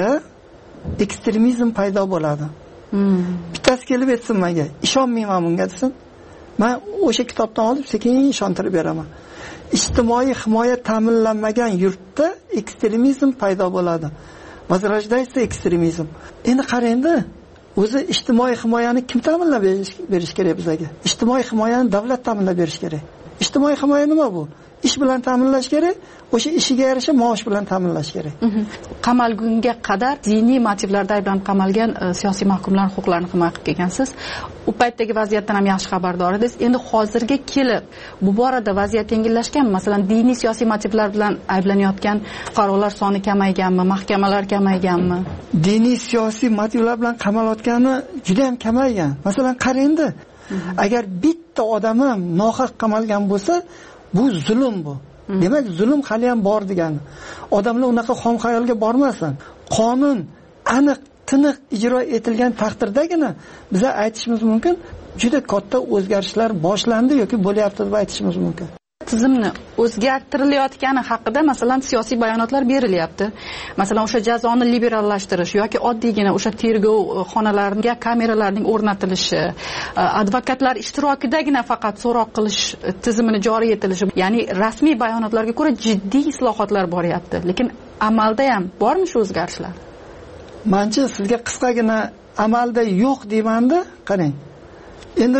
ekstremizm paydo bo'ladi. Bittasi kelib aytsin menga, ishonmayman bunga desin. Men o'sha kitobdan olib sekin ishontirib beraman. Ijtimoiy himoya ta'minlanmagan yurtda ekstremizm paydo bo'ladi. Возрождается ekstremizm. Endi qarangda, o'zi ijtimoiy himoyani kim ta'minlab berish kerak bizga? Ijtimoiy himoyani davlat ta'minlab berish kerak. Ijtimoiy himoya nima bu? Ish bilan ta'minlash kerak, o'sha ishiga yarasha maosh bilan ta'minlash kerak. Qamalgunga qadar diniy motivlarda ayblanib qamalgan siyosiy mahkumlar huquqlarini himoya qilib kelgansiz. U paytdagi vaziyatdan ham yaxshi xabardor edingiz. Endi hozirga kelib bu borada vaziyat yengillashganmi? Masalan, diniy siyosiy motivlar bilan ayblanayotgan fuqarolar soni kamayganmi, mahkamalar kamayganmi? Diniy siyosiy motivlar bilan qamalayotgani juda ham kamaygan. Masalan, qarangda, agar bitta odam ham nohaq qamalgan bo'lsa, bu zulm bu. Demak, zulm hali ham bor degani. Odamlar unaqa xom xayolga bormasin. Qonun aniq, tiniq ijro etilgan taqdirdagina biz aytishimiz mumkin, juda katta o'zgarishlar boshlandi yoki bo'lyapti deb aytishimiz mumkin. Tizimni o'zgartirilayotgani haqida masalan siyosiy bayonotlar berilyapti. Masalan, o'sha jazoni liberallashtirish yoki oddiygina o'sha tergov xonalariga kameralarning o'rnatilishi, advokatlar ishtirokidagina faqat so'roq qilish tizimini joriy etilishi, ya'ni rasmiy bayonotlarga ko'ra jiddiy islohotlar boryapti. Lekin amalda ham bormi shu o'zgarishlar? Mencha sizga qisqagina amalda yo'q deymanda, qarang. Endi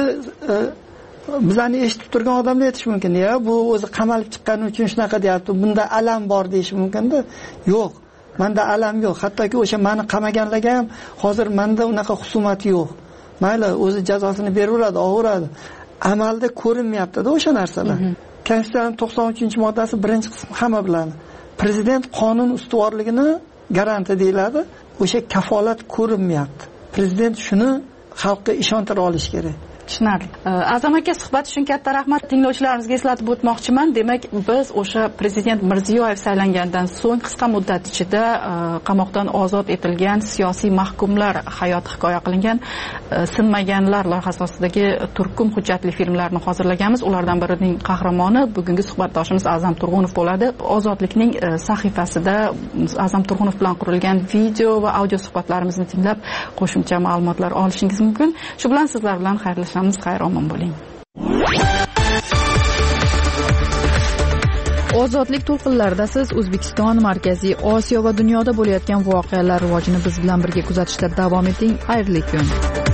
bizlarni eshitib turgan odamlar aytish mumkin, ya bu o'zi qamalib chiqqani uchun shunaqa deyapti, bunda alam bor deyish mumkin-da. Yo'q, menda alam yo'q. Hattoki o'sha meni qamaganlarga ham hozir menda unaqa husumat yo'q. Mayli, o'zi jazosini beraveradi, olaveradi. amalda ko'rinmayapti-da o'sha narsalar. Konstitutsiyaning 93-moddasi birinchi qismi hamma biladi. Prezident qonun ustuvorligini garanti deyiladi. O'sha kafolat ko'rinmayapti. Prezident shuni xalqqa ishontira olish kerak. Tushunarli. Azam aka, suhbat uchun katta rahmat. Tinglovchilarimizga eslatib o'tmoqchiman. Demak, biz o'sha prezident Mirziyoyev saylangandan so'ng qisqa muddat ichida qamoqdan ozod etilgan siyosiy mahkumlar hayoti hikoya qilingan Sinmaganlar loyihasi ostidagi turkum hujjatli filmlarni hozirlaganmiz. Ulardan birining qahramoni bugungi suhbatdoshimiz Azam Turg'unov bo'ladi. Ozodlikning sahifasida Azam Turg'unov bilan qurilgan video va audio suhbatlarimizni tinglab qo'shimcha ma'lumotlar olishingiz mumkin. Shu bilan sizlar bilan xayrlashamiz. Xayr-omon bo'ling. Ozodlik to'lqinlarida siz O'zbekiston, Markaziy Osiyo va dunyoda bo'layotgan voqealar rivojini biz bilan birga kuzatishda davom eting. Xayrli kun.